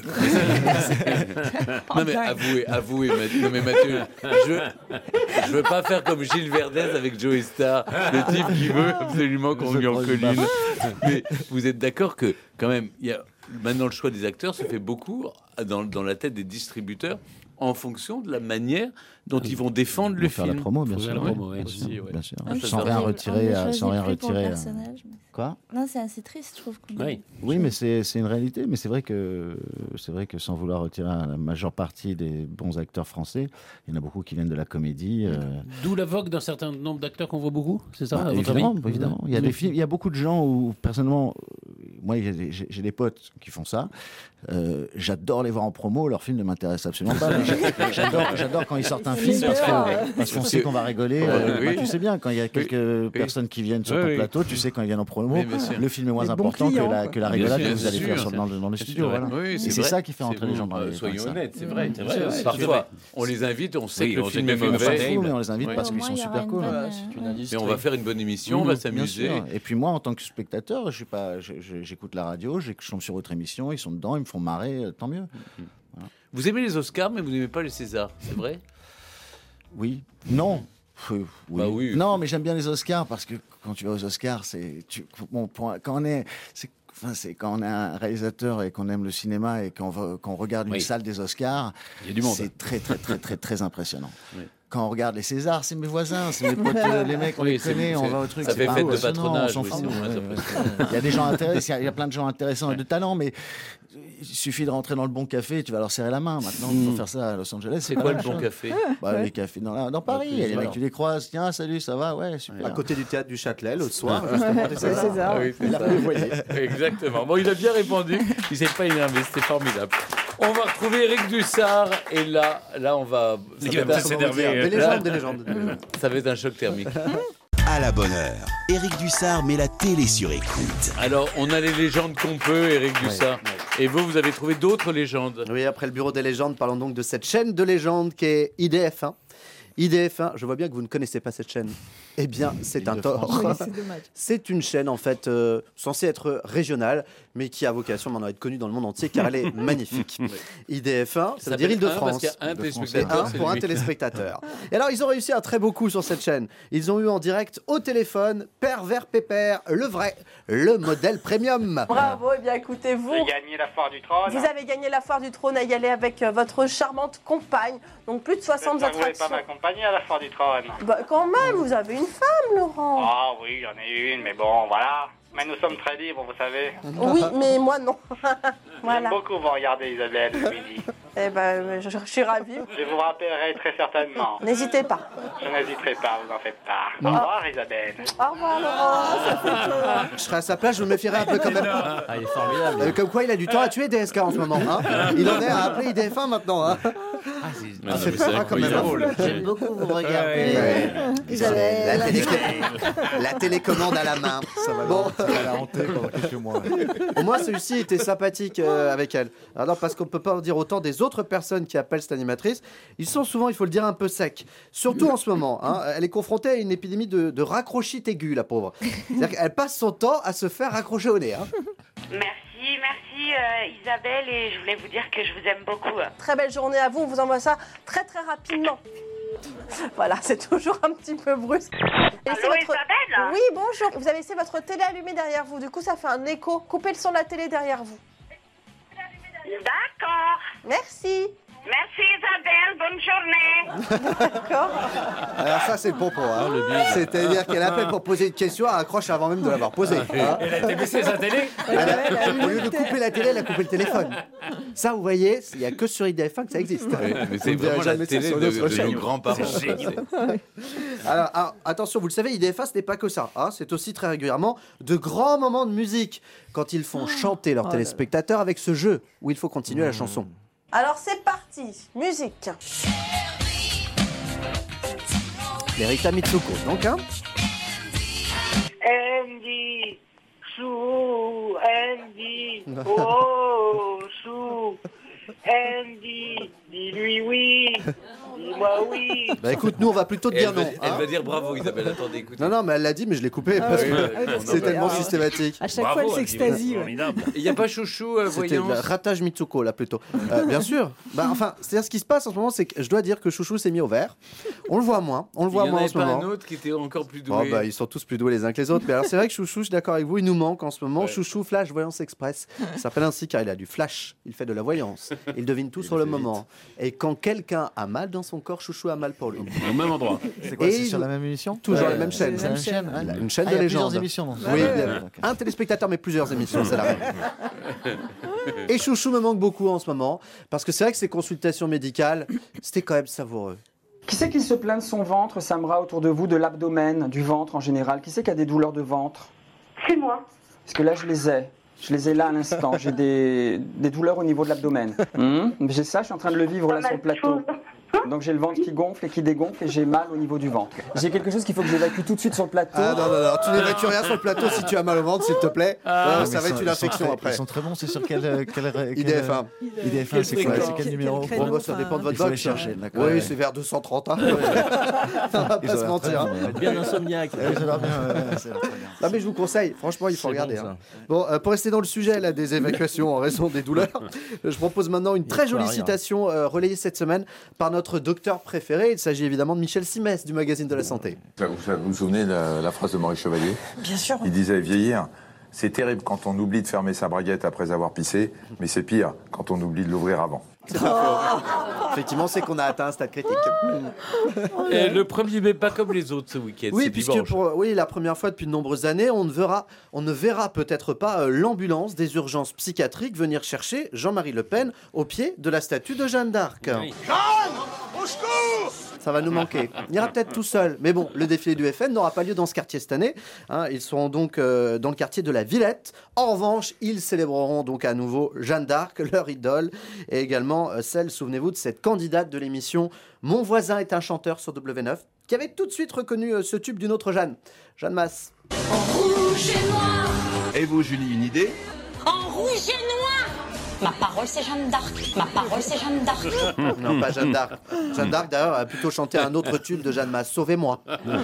Non mais avouez, avouez, Mathieu, non mais Mathieu, je, je veux pas faire comme Gilles Verdez avec Joey Star, le type qui veut absolument qu'on lui en colline. Mais vous êtes d'accord que quand même, il y a maintenant le choix des acteurs se fait beaucoup dans, dans la tête des distributeurs en fonction de la manière dont ils vont défendre le Pour faire film. la promo, bien Faut sûr. faire la promo, bien ouais. sûr, Aussi, ouais. bien sûr. Ah, ça, Sans ça rien va. On retirer, ne à- choisit sans rien plus pour le retirer. à- personnage, mais- Quoi? Non, c'est assez triste, je trouve. qu'on- Oui. Oui, mais c'est c'est une réalité. Mais c'est vrai que c'est vrai que sans vouloir retirer la majeure partie des bons acteurs français, il y en a beaucoup qui viennent de la comédie. euh, D'où la vogue d'un certain nombre d'acteurs qu'on voit beaucoup, c'est ça, bah, à votre évidemment, avis évidemment. Il y a des films, il y a beaucoup de gens où personnellement, euh, moi j'ai des- j'ai j'ai des potes qui font ça. Euh, j'adore les voir en promo, leur film ne m'intéresse absolument pas. j'adore, j'adore quand ils sortent un film parce, que, parce qu'on sait qu'on va rigoler. Euh, oui. bah, tu sais bien, quand il y a quelques oui. personnes qui viennent sur oui, ton oui. plateau, tu sais quand ils viennent en promo, oui, le film est moins les important clients, que, la, que la rigolade que vous allez faire sur, dans, le, dans le studio. Voilà. Oui, c'est, c'est ça qui fait entrer les gens dans les. Soyons honnêtes, c'est vrai. Parfois, on les invite, on sait que le film est mauvais, mais on les invite parce qu'ils sont super cool. Et on va faire une bonne émission, on va s'amuser. Et puis moi, en tant que spectateur, je suis pas, j'écoute la radio, je tombe sur votre émission, ils sont dedans, ils me font marrer, tant mieux. Voilà. Vous aimez les Oscars, mais vous n'aimez pas les Césars, c'est vrai? Oui. Non. Oui. Bah oui. Non, mais j'aime bien les Oscars parce que quand tu vas aux Oscars, c'est tu, bon, pour, quand on est, c'est, enfin, c'est quand on est un réalisateur et qu'on aime le cinéma et qu'on, va, qu'on regarde une oui. salle des Oscars, il y a du monde. C'est très très très très très impressionnant. Oui. Quand on regarde les Césars, c'est mes voisins, c'est mes potes, les mecs, on oui, les connaît, on va au truc. Ça c'est fait fête de patronage. Oui, c'est il y a des gens intéressants, il y a plein de gens intéressants et de talents, mais il suffit de rentrer dans le bon café et tu vas leur serrer la main. Maintenant, il faut faire ça à Los Angeles. C'est quoi le bon café? Bah, ouais. Les cafés dans, la, dans Paris. Il y a les mecs, tu les croises. Tiens, salut, ça va? Ouais, super. À côté du théâtre du Châtelet, l'autre soir, justement, des Césars. César. Ah oui, c'est ça. Vous voyez. Exactement. Bon, il a bien répondu. Il s'est pas énervé. C'était formidable. On va retrouver Éric Dussart. Et là, là on va. Il va s'énerver. Des légendes, des légendes. Ça va être un choc thermique. À la bonne heure, Éric Dussart met la télé sur écoute. Alors, on a les légendes qu'on peut, Éric Dussart. Ouais, ouais. Et vous, vous avez trouvé d'autres légendes? Oui, après le bureau des légendes, parlons donc de cette chaîne de légendes qui est I D F un. I D F un, je vois bien que vous ne connaissez pas cette chaîne. Eh bien, c'est un tort. Oui, c'est dommage. C'est une chaîne, en fait, euh, censée être régionale, mais qui a vocation maintenant à être connue dans le monde entier, car elle est magnifique. Oui. I D F un, ça, ça veut dire Île-de-France. Parce qu'il y a un téléspectateur. Un pour un téléspectateur. Et alors, ils ont réussi un très beau coup sur cette chaîne. Ils ont eu en direct au téléphone Pervers Pépère, le vrai, le modèle premium. Bravo, et eh bien écoutez, vous... J'ai gagné la foire du trône. Vous avez gagné la foire du trône à y aller avec euh, votre charmante compagne. Donc plus de soixante attractions. Vous ne voulez pas m'accompagner à la foire du trône? Bah quand même, vous avez une femme, Laurent. Ah oui, j'en ai une, mais bon, voilà. Mais nous sommes très libres, vous savez. Oui, mais moi non. Voilà. J'aime beaucoup vous regarder, Isabelle, le midi. Eh ben, je, je suis ravie. Je vous rappellerai très certainement. N'hésitez pas. Je n'hésiterai pas, vous en faites pas. Au revoir, Isabelle. Au revoir, Laurent. Ça fait peur. Je serais à sa place, je me méfierais un peu quand même. Ah, il est formidable. Euh, comme quoi, il a du temps à tuer D S K en ce moment. Hein. Il en est à appeler I D F un maintenant. Hein. Ah, c'est, ah, c'est pas vrai quand même. J'aime beaucoup vous regarder. Ouais. Isabelle. La, télé... la télécommande à la main. Ça va bon. la hanter pendant quelques mois. Au moins, celui-ci était sympathique euh, avec elle. Alors, parce qu'on peut pas en dire autant des autres personnes qui appellent cette animatrice. Ils sont souvent, il faut le dire, un peu secs. Surtout en ce moment. Hein. Elle est confrontée à une épidémie de, de raccrochite aiguë, la pauvre. C'est-à-dire qu'elle passe son temps à se faire raccrocher au nez. Hein. Merci, merci euh, Isabelle, et je voulais vous dire que je vous aime beaucoup. Très belle journée à vous, on vous envoie ça très très rapidement. Voilà, c'est toujours un petit peu brusque. Allô, votre... Isabelle? Oui, bonjour. Vous avez laissé votre télé allumée derrière vous, du coup ça fait un écho. Coupez le son de la télé derrière vous. D'accord. Merci. Merci Isabelle, bonne journée. D'accord. Alors ça c'est le pompon, hein. C'est-à-dire qu'elle appelle pour poser une question, elle accroche avant même de l'avoir posée. Hein. Elle a baissé sa télé. Elle a, elle a, au lieu de couper la télé, elle a coupé le téléphone. Ça vous voyez, il n'y a que sur I D F un que ça existe. Oui, mais c'est vraiment la télé de, de, de nos grands-parents. C'est génial. Alors, alors attention, vous le savez, I D F un ce n'est pas que ça. Hein. C'est aussi très régulièrement de grands moments de musique quand ils font chanter leurs téléspectateurs avec ce jeu où il faut continuer la chanson. Alors c'est parti, musique. Les Rita Mitsuko, donc hein. Andy, Sue, Andy, oh, Sue, Andy, dis-lui oui, dis-moi oui. Bah écoute, nous on va plutôt te dire elle non. Va, elle hein. va dire bravo Isabelle, attendez, écoutez. Non, non, mais elle l'a dit, mais je l'ai coupé ah, parce oui, que oui, oui, c'est tellement ah, systématique. À chaque Bravo, fois, elle s'extasie. Il n'y a pas chouchou, euh, C'était voyance. ratage Mitsuko là plutôt. Euh, bien sûr. Bah enfin, c'est-à-dire ce qui se passe en ce moment, c'est que je dois dire que Chouchou s'est mis au vert. On le voit moins, on le voit moins en ce moment. Il y en avait pas un autre qui était encore plus doué. Oh, bah, ils sont tous plus doués les uns que les autres. Mais alors c'est vrai que Chouchou, je suis d'accord avec vous, il nous manque en ce moment. Ouais. Chouchou Flash Voyance Express. Il s'appelle ainsi car il a du flash. Il fait de la voyance. Il devine tout il sur le moment. Vite. Et quand quelqu'un a mal dans son corps, Chouchou a mal pour lui. Au même endroit. C'est quoi, c'est sur la même émission? Toujours ouais, la même chaîne. La même chaîne. Ah, une chaîne ah, de il y a légende. Plusieurs émissions. Donc. Oui, ouais, ouais, okay. Un téléspectateur mais plusieurs émissions, c'est la même. Et Chouchou me manque beaucoup en ce moment parce que c'est vrai que ces consultations médicales, c'était quand même savoureux. Qui c'est qui se plaint de son ventre, Samra, autour de vous, de l'abdomen, du ventre en général? Qui c'est qui a des douleurs de ventre? C'est moi. Parce que là, je les ai. Je les ai là à l'instant. J'ai des, des douleurs au niveau de l'abdomen. Mmh. J'ai ça, je suis en train de le vivre là sur le plateau. Donc j'ai le ventre qui gonfle et qui dégonfle et j'ai mal au niveau du ventre. J'ai quelque chose qu'il faut que j'évacue tout de suite sur le plateau. Ah non, non, non, tu n'évacues rien sur le plateau si tu as mal au ventre, s'il te plaît. Ah, ça va être une infection après. Ils sont très bons, c'est sur quel, quel, quel I D F un. I D F un, c'est quoi? C'est quel numéro? Bon, bah, ça dépend de votre box. chercher, d'accord. Oui, c'est vers deux cent trente. Hein. On va pas se mentir. Bien insomniaque. Non mais je vous conseille, franchement, il faut regarder. Hein. Bon, euh, pour rester dans le sujet là des évacuations en raison des douleurs, je propose maintenant une très jolie citation euh, relayée cette semaine par notre docteur préféré. Il s'agit évidemment de Michel Simès du magazine de la santé. Vous vous, vous souvenez de la, la phrase de Maurice Chevalier? Bien sûr. Il disait vieillir, c'est terrible quand on oublie de fermer sa braguette après avoir pissé, mais c'est pire quand on oublie de l'ouvrir avant. Oh effectivement, c'est qu'on a atteint un stade critique. Et le premier mai pas comme les autres ce week-end. Oui, puisque pour oui, la première fois depuis de nombreuses années, on ne verra, on ne verra peut-être pas euh, l'ambulance des urgences psychiatriques venir chercher Jean-Marie Le Pen au pied de la statue de Jeanne d'Arc. Oui. Jeanne, au secours! Ça va nous manquer. Il ira peut-être tout seul. Mais bon, le défilé du F N n'aura pas lieu dans ce quartier cette année. Hein, ils seront donc euh, dans le quartier de la Villette. En revanche, ils célébreront donc à nouveau Jeanne d'Arc, leur idole, et également euh, celle, souvenez-vous, de cette candidate de l'émission Mon voisin est un chanteur sur W neuf, qui avait tout de suite reconnu euh, ce tube d'une autre Jeanne, Jeanne Masse. En rouge et noir. Et vous, Julie, une idée? En rouge et noir. Ma parole, c'est Jeanne d'Arc. Ma parole, c'est Jeanne d'Arc. Non, pas Jeanne d'Arc. Jeanne d'Arc, d'ailleurs, a plutôt chanté un autre tube de Jeanne Masse, Sauvez-moi.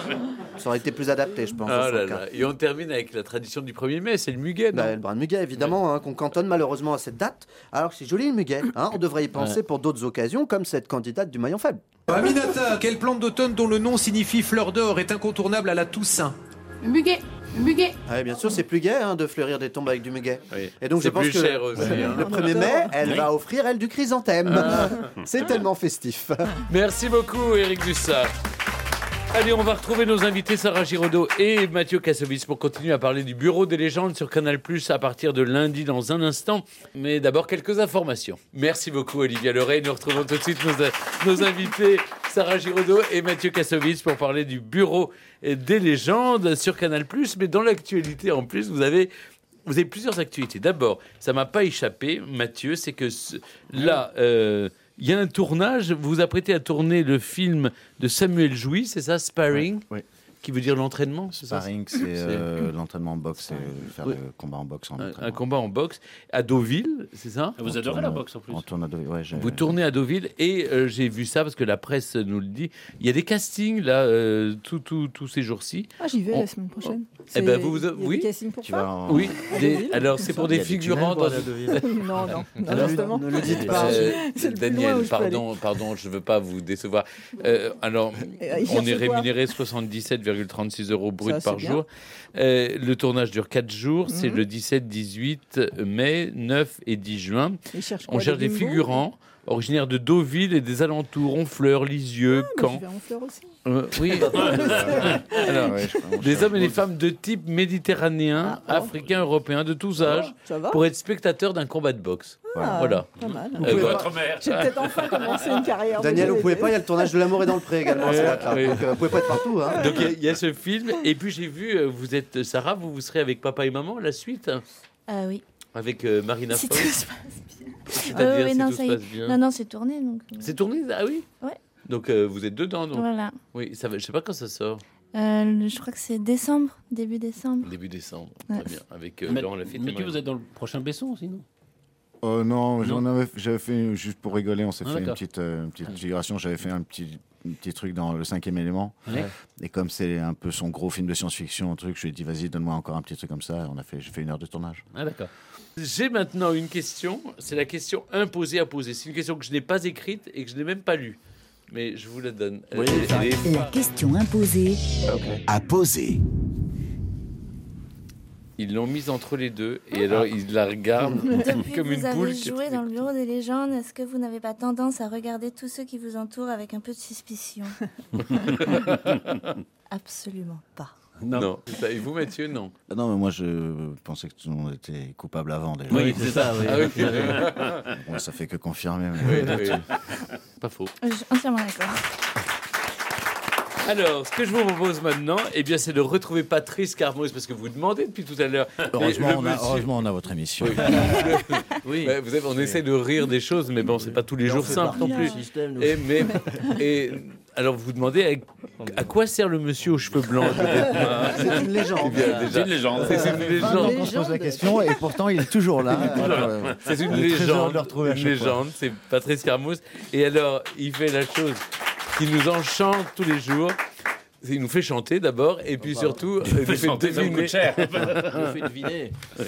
Ça aurait été plus adapté, je pense. Ah là là. Et on termine avec la tradition du premier mai, c'est le muguet, non? Bah, le brin de muguet, évidemment, hein, qu'on cantonne malheureusement à cette date. Alors que c'est joli le muguet. Hein, on devrait y penser ouais. pour d'autres occasions, comme cette candidate du maillon faible. Aminata, quelle plante d'automne dont le nom signifie fleur d'or est incontournable à la Toussaint? Le muguet. Le muguet. Ah oui, bien sûr, c'est plus gai hein, de fleurir des tombes avec du muguet. Oui. Et donc je pense plus que cher aussi, hein. le premier mai, elle oui. va offrir elle du chrysanthème. Ah. C'est tellement festif. Merci beaucoup, Éric Dussart. Allez, on va retrouver nos invités Sarah Giraudot et Mathieu Kassovitz pour continuer à parler du Bureau des légendes sur Canal plus, à partir de lundi dans un instant. Mais d'abord, quelques informations. Merci beaucoup, Olivia Leray. Nous retrouvons tout de suite nos, nos invités Sarah Giraudot et Mathieu Kassovitz pour parler du Bureau des légendes sur Canal plus. Mais dans l'actualité, en plus, vous avez... Vous avez plusieurs actualités. D'abord, ça ne m'a pas échappé, Mathieu, c'est que ce, là... Euh, il y a un tournage, vous vous apprêtez à tourner le film de Samuel Jouy, c'est ça, Sparring, oui, oui. Qui veut dire l'entraînement, c'est ça? Sparring, c'est euh, l'entraînement en boxe, c'est faire oui. le combat en boxe. En un, un combat en boxe à Deauville, c'est ça? Vous adorez la boxe en plus. On tourne à Deauville, ouais, vous tournez à Deauville et euh, j'ai vu ça parce que la presse nous le dit. Il y a des castings là, euh, tous tout, tout ces jours-ci. Ah, j'y vais on... la semaine prochaine. Eh ben vous, vous il y a oui. Des castings pour ça en... Oui. Des... Alors c'est pour des figurants dans la Deauville. Non, non, non, justement. Ne le dites pas. Euh, Daniel, pardon, pardon, je veux pas vous décevoir. Euh, alors, on est rémunéré soixante-dix-sept virgule trente-six euros brut par bien. jour. Euh, le tournage dure quatre jours. Mm-hmm. C'est le dix-sept, dix-huit mai, neuf et dix juin. On cherche des figurants originaires de Deauville et des alentours, Honfleur, Lisieux, ah, Caen. Je vais Honfleur aussi. Euh, oui. Alors, ouais, des hommes et des femmes de type méditerranéen, ah, africain, oh. européen, de tous âges, oh, pour être spectateurs d'un combat de boxe. Ah, voilà. Pas mal. Euh, votre mère. J'ai peut-être enfin commencé une carrière. Daniel, vous pouvez pas, il y a le tournage de L'amour est dans le pré également. Euh, là, là. Oui. Donc, euh, vous pouvez pas être partout. Hein. Donc il y, y a ce film. Et puis j'ai vu, euh, vous êtes Sarah, vous, vous serez avec papa et maman la suite. Euh, oui. Avec euh, Marina si Foïs. tout se passe bien. C'est-à-dire euh, oui, si non, tout ça se y est. passe bien. Non, non, c'est tourné. Donc... C'est tourné, ah oui. Ouais. Donc euh, vous êtes dedans, donc. Voilà. Oui, ça va, je sais pas quand ça sort. Euh, je crois que c'est décembre, début décembre. Début décembre, ouais. Très bien. Avec euh, Mais, Laurent Lafitte. Mais vous êtes dans le prochain Besson aussi, non? Euh, non, non. j'en avais, j'avais fait juste pour rigoler, on s'est ah, fait une petite, euh, une petite figuration. J'avais fait un petit, un petit truc dans Le Cinquième Élément. Ouais. Et comme c'est un peu son gros film de science-fiction, un truc, je lui ai dit vas-y, donne-moi encore un petit truc comme ça. Et on a fait, j'ai fait une heure de tournage. Ah d'accord. J'ai maintenant une question. C'est la question imposée à poser. C'est une question que je n'ai pas écrite et que je n'ai même pas lue. Mais je vous la donne. Oui, elle, elle est... La question imposée okay. à poser. Ils l'ont mise entre les deux et alors ils la regardent comme une vous poule. Vous avez joué dans le Bureau des légendes. Est-ce que vous n'avez pas tendance à regarder tous ceux qui vous entourent avec un peu de suspicion? Absolument pas. Non. non. Et vous, Mathieu, non. Ah non, mais moi, je pensais que tout le monde était coupable avant. Déjà. Oui, c'est ça. Oui. Ah, oui. Bon, ça fait que confirmer. Mais oui, oui. Pas faux. Je suis entièrement d'accord. Alors, ce que je vous propose maintenant, eh bien, c'est de retrouver Patrice Carmouze, parce que vous demandez depuis tout à l'heure. Heureusement, Mais le on a, monsieur- heureusement, on a votre émission. Oui. Oui. Ouais, vous savez, on essaie de rire des choses, mais bon, c'est pas tous les Mais on jours fait simple partie non du plus. système, nous. Et, mais, et alors, vous vous demandez à, à quoi sert le monsieur aux cheveux blancs peut-être. C'est une légende. Eh bien, déjà, C'est une légende. C'est une Vingt ans légende. qu'on se pose la question et pourtant il est toujours là. Euh, C'est une on est très heureux de légende, le retrouver à une chaque fois. légende, c'est Patrice Carmouze. Et alors, il fait la chose qui nous enchante tous les jours. Il nous fait chanter d'abord, et puis surtout, il nous fait chanter, ça me deviner. coûte cher. Il nous fait deviner.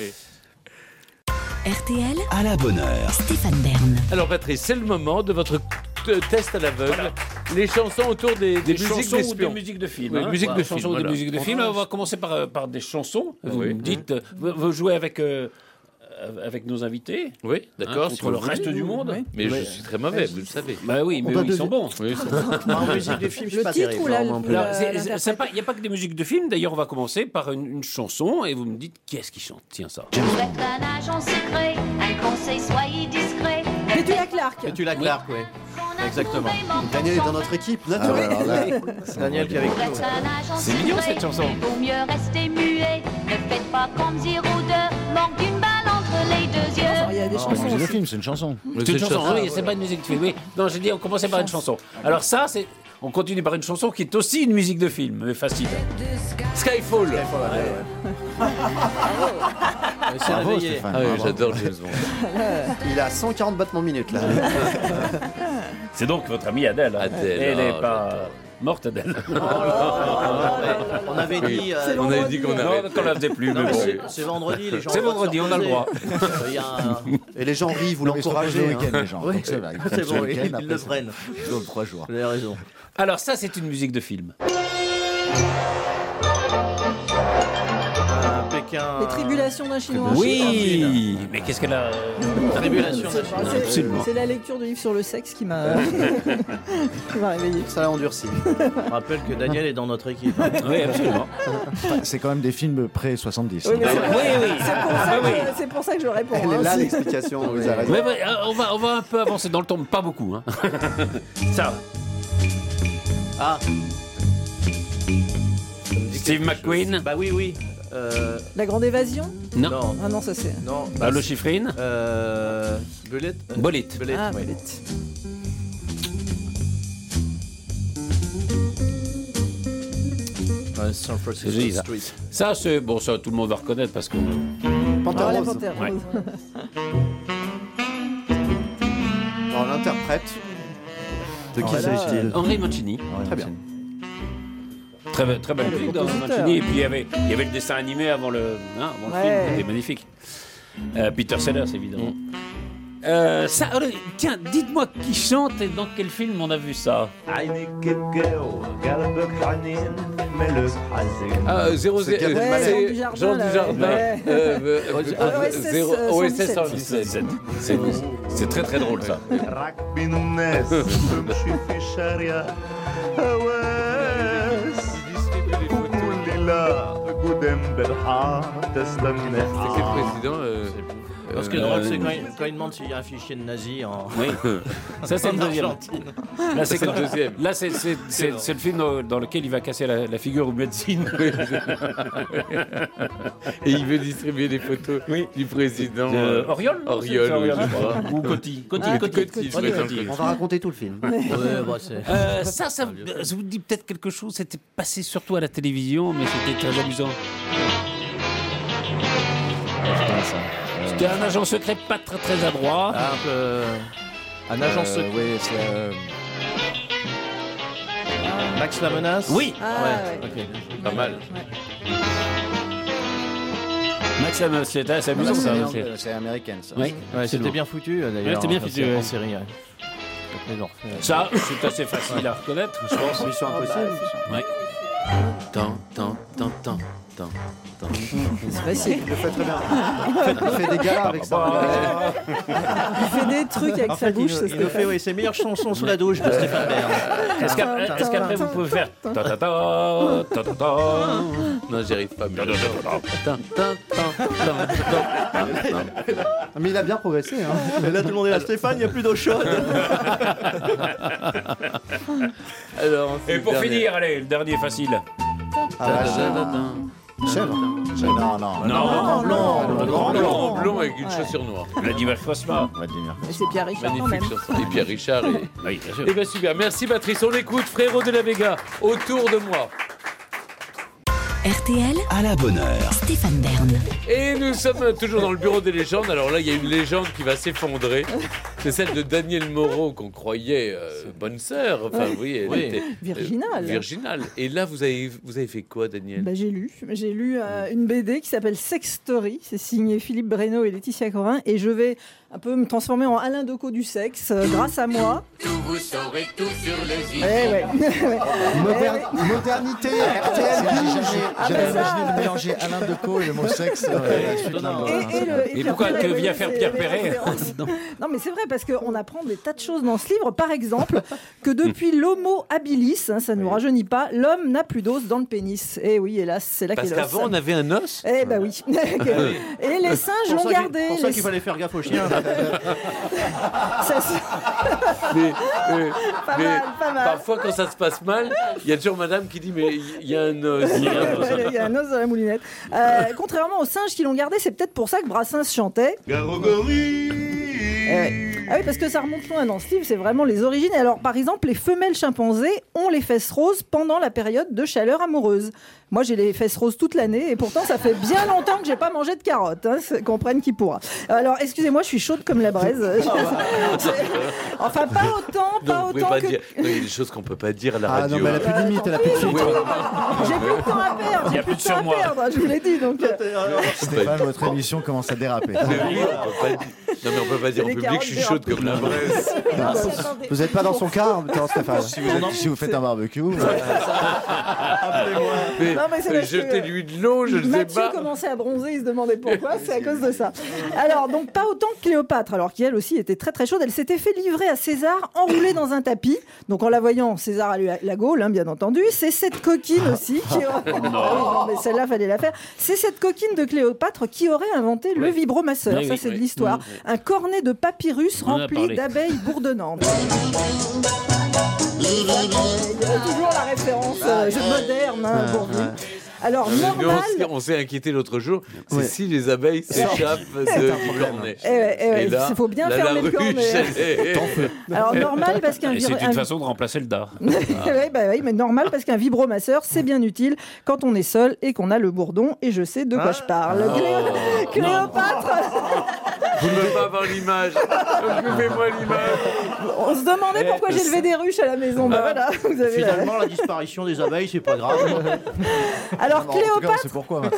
R T L, À la bonne heure. Stéphane Bern. Alors Patrice, c'est le moment de votre t- test à l'aveugle. Voilà. Les chansons autour des, des Des musiques chansons ou des d'espions. musiques de films. Oui, hein. musique de Des film, chansons ou des voilà. musiques de films. On va commencer par, euh, par des chansons. Vous Oui. me dites, euh, vous, vous jouez avec, euh, avec nos invités. Oui, hein, d'accord. contre le reste du monde. Mais je suis très mauvais, vous le savez. Bah oui, mais doit eux, ils sont bons. Oui, c'est- En musique de film, je suis Le pas titre terrible. ou la- non, non plus. ou Alors, la- c'est- l'interprète. c'est pas- Il n'y a pas que des musiques de films. D'ailleurs, on va commencer par une, une chanson et vous me dites qui est-ce qui chante. Tiens ça. Vous êtes un agent secret, un conseil, soyez discret. Petula Clark. Et tu la Clark, oui. Exactement. Daniel est dans notre équipe, Ah, naturellement. alors là, C'est Daniel qui est avec Vous nous. êtes un agent C'est mignon, secret, cette chanson. il vaut mieux rester muet. Ne faites pas comme zéro deux, manque d'une balle entre les deux yeux. Il y a des c'est chansons pas une aussi. film, c'est une chanson. C'est une chanson, oui, c'est pas une musique de film. Oui. Non, j'ai dit on commençait par une chanson. Alors ça, c'est, on continue par une chanson qui est aussi une musique de film, mais facile. Skyfall. Il s'est Bravo, réveillé. Stéphane. Ah oui, bravo. j'adore James Bond. Il a cent quarante battements minutes là. C'est donc votre amie Adèle. hein. Adèle, Elle n'est oh, pas j'adore. morte, Adèle. On avait dit. euh, C'est On avait dit qu'on vendredi, avait. Non, qu'on la faisait plus, non, mais mais bon. c'est- c'est vendredi, les gens. C'est ont le droit de vendredi, se on a le droit. reposer. Euh, il y a un- Et les gens rient, vous Non, mais ils sont pas l'encouragez. le hein. week-end, les gens. Oui. Donc ça va, ils C'est prennent bon, ce week-end, ils- ils après, le c'est- prennent. ils ont trois jours. Vous avez raison. Alors ça, c'est une musique de film. Un Pékin. Les tribulations d'un Chinois. Oui, mais qu'est-ce qu'elle a Tribulation C'est- nationale. c'est- Absolument. C'est la lecture du livre sur le sexe qui m'a qui m'a réveillé. Ça l'a endurci. Je rappelle que Daniel est dans notre équipe. hein. Oui, absolument. Enfin, c'est quand même des films pré-soixante-dix. Oui, mais c'est- Oui, oui. c'est pour, ça Ah oui. que- c'est pour ça que je réponds. Elle est hein, là c'est- l'explication, vous avez raison. Ouais, ouais, euh, on, va, on va un peu avancer dans le temps, mais pas beaucoup. Hein. Ça. Ah. Steve McQueen. Bah oui, oui. Euh, La grande évasion. Non. non. Ah non, ça c'est. Non. Bah, le chiffrine. Euh. Bullet. euh, Bullet. Bullet. Ah, oui. Bullet. Ouais, San C'est Francisco joli, ça. Street. Ça, c'est bon, ça tout le monde va reconnaître parce que. Panthère Ah, la Rose. panthère Ouais. rose. Alors, l'interprète. De qui Alors là, s'agit-il Henri Mancini. Très bien. Très, très belle Ah, le musique dans compositeur. Mancini. Et puis il y avait, il y avait le dessin animé avant le, hein, avant le Ouais. film, c'était magnifique. Euh, Peter Sellers, évidemment. Euh, ça, alors, tiens, dites-moi qui chante et dans quel film on a vu ça. Ah, zéro C'est zéro. Gad Ouais, c'est Jean Dujardin, Jean là, Dujardin. ouais. Euh, euh, O S S, zéro- euh, O S S cent cent dix-sept. C'est, c'est très très drôle ça. C'est quel président euh, Alors, ce qui est euh, drôle, c'est quand il, quand il demande s'il y a un fichier de nazis en. Oui. Ça c'est en le deuxième. Argentine. Là c'est, c'est le quand- deuxième. Là c'est, c'est, c'est, c'est le film dans, dans lequel il va casser la, la figure au médecine. Et il veut distribuer des photos du président. Euh, euh, Oriol non, Oriol, c'est oui, Oriol, je je crois. crois. Ou Coty. Coty, Ah, Coty. Coty, je Coty, préfère Coty. Coty. On va raconter tout le film. Ouais, bah, c'est. Euh, ça, ça, ça vous dit peut-être quelque chose. C'était passé surtout à la télévision, mais c'était très amusant. C'était un agent secret pas très très adroit. Ah, un peu. Un agent Euh, secret. Oui, c'est. euh, Max la menace. Oui. Ah, ouais. Ok. Pas mal. Max, ça me- c'est c'est amusant c'est ça. américain, c'est- C'est américain, ça. Oui, Ouais, c'était absolument. bien foutu euh, d'ailleurs. Ouais, c'était bien en- foutu, En ouais. série. Ouais. Mais non, euh, Ça, c'est assez facile à reconnaître, je pense. Mission impossible. Oui. Tant, tant, tant, tant. Tant, tant. C'est facile. Il le fait très bien. Il fait des galas avec ça. Il fait des trucs avec En sa fait, bouche. il, c'est nous- il nous fait oui, ses meilleures chansons sous la douche de Stéphane Bern. Est-ce qu'après est-ce qu'après, vous pouvez faire ta ta ta ta ta ta. Non, j'y arrive pas. Mais... Tin, tin, tin, tin, tin. Mais il a bien progressé. Hein. Mais là, tout le monde est là. Stéphane, il n'y a plus d'eau chaude. Alors, Et pour dernier. finir, allez, le dernier facile. Ah, bah, chèvre. Chèvre. Non, non, Non, blanc, Le le grand grand blanc, blanc. blanc avec une Ouais. chaussure noire. Vladimir Cosma. Vladimir. Mais c'est Pierre Richard quand même. Magnifique chanson. Et Pierre Richard. Et... Oui, bien sûr. Eh bien super, merci Patrice. On écoute Frérot de la Vega, autour de moi. R T L, À la bonne heure. Stéphane Bern. Et nous sommes toujours dans le bureau des légendes. Alors là, il y a une légende qui va s'effondrer. C'est celle de Danielle Moreau qu'on croyait euh, bonne sœur. Enfin, oui, elle Oui. était euh, Virginale. virginale. Et là, vous avez, vous avez fait quoi, Danielle? Bah, j'ai lu, j'ai lu euh, une B D qui s'appelle Sex Story, c'est signé Philippe Breno et Laetitia Corin, et je vais un peu me transformer en Alain Decaux du sexe euh, grâce à moi. Tout vous saurez tout sur le Eh zizi. ouais. Moder- Eh oui. Modernité, R T L. Ah, J'avais mais ça, imaginé de mélanger Alain Decaux et le mot sexe. euh, la suite l'un de l'autre. Et, et le- et Et Pierre pourquoi Perret, que oui, vient c'est faire Pierre les Perret références. Non mais c'est vrai parce qu'on apprend des tas de choses dans ce livre. Par exemple, que depuis l'homo habilis, hein, ça ne nous rajeunit pas, l'homme n'a plus d'os dans le pénis. Et oui, hélas, c'est là Parce qu'est l'os. qu'avant, on avait un os. Eh ben oui. Et les singes Pour l'ont ça qu'il- gardé. pour ça les- qu'il fallait faire gaffe aux chiens. Ça, c'est- Mais, euh, Pas mais mal, pas mal. parfois, quand ça se passe mal, il y a toujours madame qui dit mais il y a un os. Il y a un os. Il y a un os dans la moulinette. Euh, contrairement aux singes qui l'ont gardé, c'est peut-être pour ça que Brassens chantait. Eh ouais. Ah oui, parce que ça remonte loin dans ce livre, c'est vraiment les origines. Et alors, par exemple, les femelles chimpanzés ont les fesses roses pendant la période de chaleur amoureuse. Moi, j'ai les fesses roses toute l'année, et pourtant, ça fait bien longtemps que j'ai pas mangé de carottes. Hein, c'est- comprenne qui pourra. Alors, excusez-moi, je suis chaude comme la braise. Enfin, pas autant, Non, pas vous pouvez autant pas que. dire. Non, il y a des choses qu'on peut pas dire à la Ah radio. non, mais elle a plus de limite, elle a plus de filtre. J'ai plus de temps à perdre. Il y J'ai a plus plus de de temps à surmoi. perdre. Je vous l'ai dit. Donc, euh, Stéphane, votre émission commence à déraper. Mais oui, on peut pas dire. Non, mais on peut pas dire en les public carottes je suis chaude comme la braise. bah, attendez. Vous n'êtes pas dans son cas, en même temps, Stéphane. Si vous, êtes- si vous faites un barbecue, euh, Mais, Non, mais c'est mais parce que- jetez-lui de l'eau, je ne sais Mathieu pas. commençait à bronzer, il se demandait pourquoi, c'est à cause de ça. Alors, donc pas autant que Cléopâtre, alors qu'elle aussi était très très chaude, elle s'était fait livrer à César enroulée dans un tapis. Donc en la voyant, César a eu la gaule, hein, bien entendu. C'est cette coquine aussi qui aurait... Ah oui, non, mais celle-là, fallait la faire. C'est cette coquine de Cléopâtre qui aurait inventé le vibromasseur, Oui, ça oui, c'est de oui. l'histoire. Oui, Un cornet de papyrus On en a rempli parlé. d'abeilles bourdonnantes. Il y a toujours la référence euh, jeu moderne, hein, Bourdieu. Alors, Mais nous, on normal... s'est- on s'est inquiété l'autre jour, c'est Ouais. si les abeilles s'échappent de- du cornet. Eh ouais, eh ouais, Et là, il faut bien là, fermer la le cornet. ruche, elle est- Alors normal parce qu'un Et c'est vibro- une un- façon de remplacer le dard. oui, bah oui, mais normal parce qu'un vibromasseur c'est bien utile quand on est seul et qu'on a le bourdon et je sais de quoi je parle. Oh. Clé- Cléopâtre, Vous ne pouvez pas avoir l'image. Occupez-moi l'image. on se demandait pourquoi j'ai levé des ruches à la maison. Bah voilà, vous avez la- Finalement, la disparition des abeilles, c'est pas grave. Alors en tout cas, on Cléopâtre, sait pourquoi maintenant.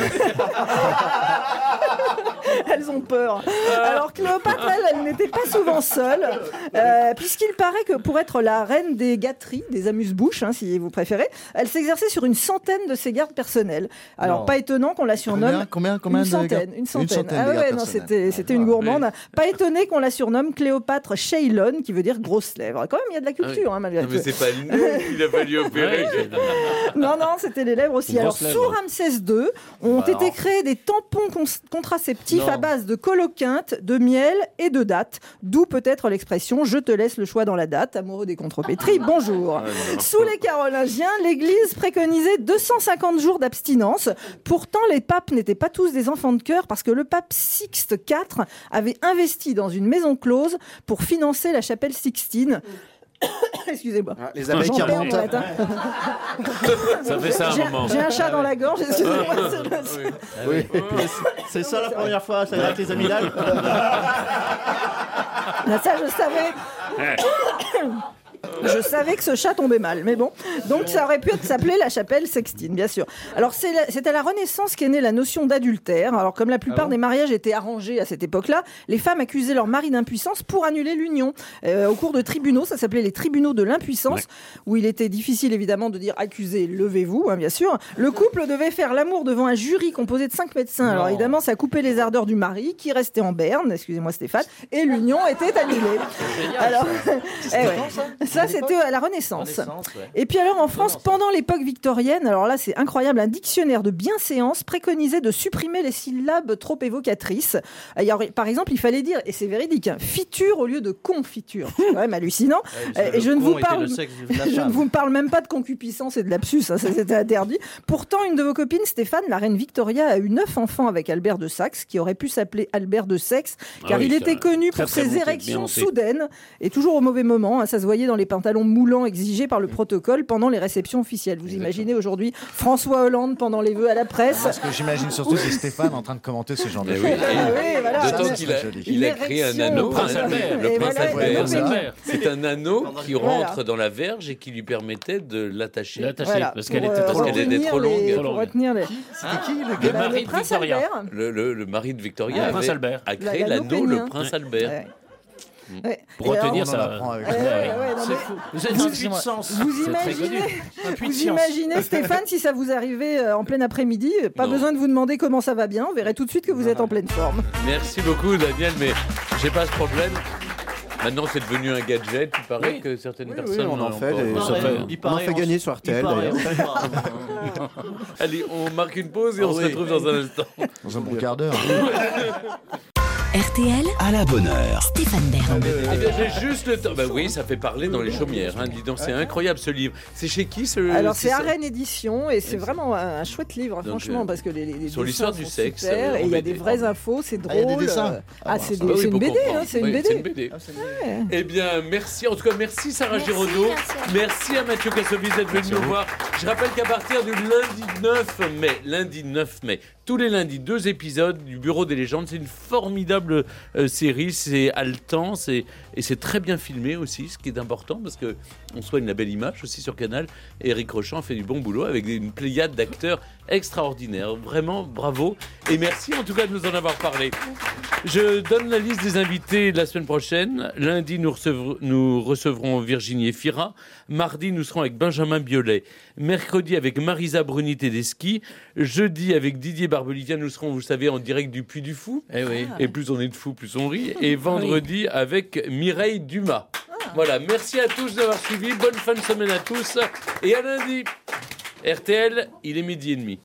elles ont peur. Alors Cléopâtre, elle, elle n'était pas souvent seule, euh, puisqu'il paraît que pour être la reine des gâteries, des amuse-bouches, hein, si vous préférez, elle s'exerçait sur une centaine de ses gardes personnels. Alors Non. pas étonnant qu'on la surnomme. Combien, combien, combien une de centaine, gardes- une centaine. centaine Ah de ouais, gardes non, personnels. c'était, c'était une gourmande. Pas étonné qu'on la surnomme Cléopâtre Shaylon, qui veut dire grosse lèvres. Quand même, il y a de la culture, hein, malgré Non, tout. mais c'est pas le nez qu'il a fallu opérer. Non, non, c'était les lèvres aussi. Une Alors, grosse sous lèvre. Ramsès deux, ont Bah, été non. créés des tampons cons- contraceptifs Non. à base de coloquinte, de miel et de dattes. D'où peut-être l'expression « je te laisse le choix dans la date », amoureux des contrepétries, bonjour. Sous les Carolingiens, l'Église préconisait deux cent cinquante jours d'abstinence. Pourtant, les papes n'étaient pas tous des enfants de cœur parce que le pape Sixte quatre avait investi dans une maison close pour financer la chapelle Sixtine. Excusez-moi. Ah, les abeilles J'en qui perds mon remontent. latin. Ça fait ça un J'ai moment. j'ai un chat dans la gorge, excusez-moi. c'est le- Oui. Oui. C'est ça la première fois, ça gratte les amygdales. Là, ça, je savais. Je savais que ce chat tombait mal, mais bon. Donc ça aurait pu s'appeler la chapelle Sextine, bien sûr. Alors c'est, la, c'est à la Renaissance qu'est née la notion d'adultère. Alors comme la plupart ah bon des mariages étaient arrangés à cette époque-là, les femmes accusaient leur mari d'impuissance pour annuler l'union. Euh, au cours de tribunaux, ça s'appelait les tribunaux de l'impuissance, ouais. où il était difficile évidemment de dire accusé, levez-vous, hein, bien sûr. Le couple devait faire l'amour devant un jury composé de cinq médecins. Non. Alors évidemment, ça coupait les ardeurs du mari qui restait en berne, excusez-moi Stéphane, et l'union était annulée. Alors, eh ouais. ça, ça c'était à la Renaissance. Renaissance ouais. Et puis alors en France, pendant l'époque victorienne, alors là c'est incroyable, un dictionnaire de bienséance préconisait de supprimer les syllabes trop évocatrices. Alors, par exemple, il fallait dire, et c'est véridique, hein, fiture au lieu de confiture. C'est quand même hallucinant. Ouais, et je ne, vous parle, je ne vous parle même pas de concupiscence et de lapsus, hein, ça c'était interdit. Pourtant, une de vos copines, Stéphane, la reine Victoria, a eu neuf enfants avec Albert de Saxe, qui aurait pu s'appeler Albert de Sexe, car ah oui, il était connu pour très, ses très érections soudaines et toujours au mauvais moment. Hein, ça se voyait dans les pantalons moulants exigés par le protocole pendant les réceptions officielles. Vous Exactement. Imaginez aujourd'hui François Hollande pendant les vœux à la presse. Parce que j'imagine surtout c'est Stéphane en train de commenter ce genre de choses. Oui, oui, voilà. D'autant qu'il a, il a créé un anneau. Le prince Albert. Le prince Albert. C'est un anneau qui rentre voilà. dans la verge et qui lui permettait de l'attacher. L'attacher voilà. parce qu'elle était, parce qu'elle était trop longue. Les, pour retenir les... C'était qui le, le mari de Victoria. Le, le, le mari de Victoria ah, avait, Albert. a créé la, l'anneau, le prince Albert. Ouais. Ouais. Pour et retenir ça. Ouais, ouais, ouais, c'est fou. Vous êtes un puissance. Vous imaginez, vous imaginez Stéphane, si ça vous arrivait en plein après-midi, pas non. besoin de vous demander comment ça va bien, on verrait tout de suite que vous êtes en pleine forme. Merci beaucoup Daniel, mais j'ai pas ce problème. Maintenant, c'est devenu un gadget. Il paraît oui. que certaines oui, personnes oui, on en fait. Des... Ça fait... Il on en fait gagner sur R T L d'ailleurs. Allez, on marque une pause et on oh, se oui. retrouve dans un instant. Dans un bon quart d'heure. R T L à la bonne heure. Stéphane Bern. Eh bien, j'ai juste le temps. Ben oui, ça fait parler dans les chaumières. Hein. Dis donc, c'est incroyable ce livre. C'est chez qui ce Alors, c'est, c'est Arène Édition et c'est vraiment un chouette livre, donc, franchement, parce que les, les sur l'histoire du sexe. Super, et il y a des vraies infos, c'est drôle. Ah, il y a des dessins. Ah, ah, c'est, des, c'est, une B D, hein, c'est, une B D. c'est une B D. Ah, c'est une B D. Eh bien, merci. En tout cas, merci Sarah merci, Giraudot. Merci, merci à Mathieu Kassovitz d'être venu nous voir. Je rappelle qu'à partir du lundi neuf mai, lundi neuf mai, tous les lundis, deux épisodes du Bureau des légendes. C'est une formidable euh, série, c'est haletant, c'est, et c'est très bien filmé aussi, ce qui est important parce qu'on soigne la belle image aussi sur Canal. Et Éric Rochant fait du bon boulot avec une pléiade d'acteurs extraordinaires. Vraiment, bravo. Et merci en tout cas de nous en avoir parlé. Je donne la liste des invités de la semaine prochaine. Lundi, nous, recevrons, nous recevrons Virginie Efira. Mardi, nous serons avec Benjamin Biolay. Mercredi, avec Marisa Bruni-Tedeschi. Jeudi, avec Didier Barbelivien, nous serons, vous savez, en direct du Puy du Fou. Eh oui. Et plus on est de fous, plus on rit. Et vendredi, oui. avec Mireille Dumas. Ah. Voilà, merci à tous d'avoir suivi. Bonne fin de semaine à tous. Et à lundi. R T L, il est midi et demi.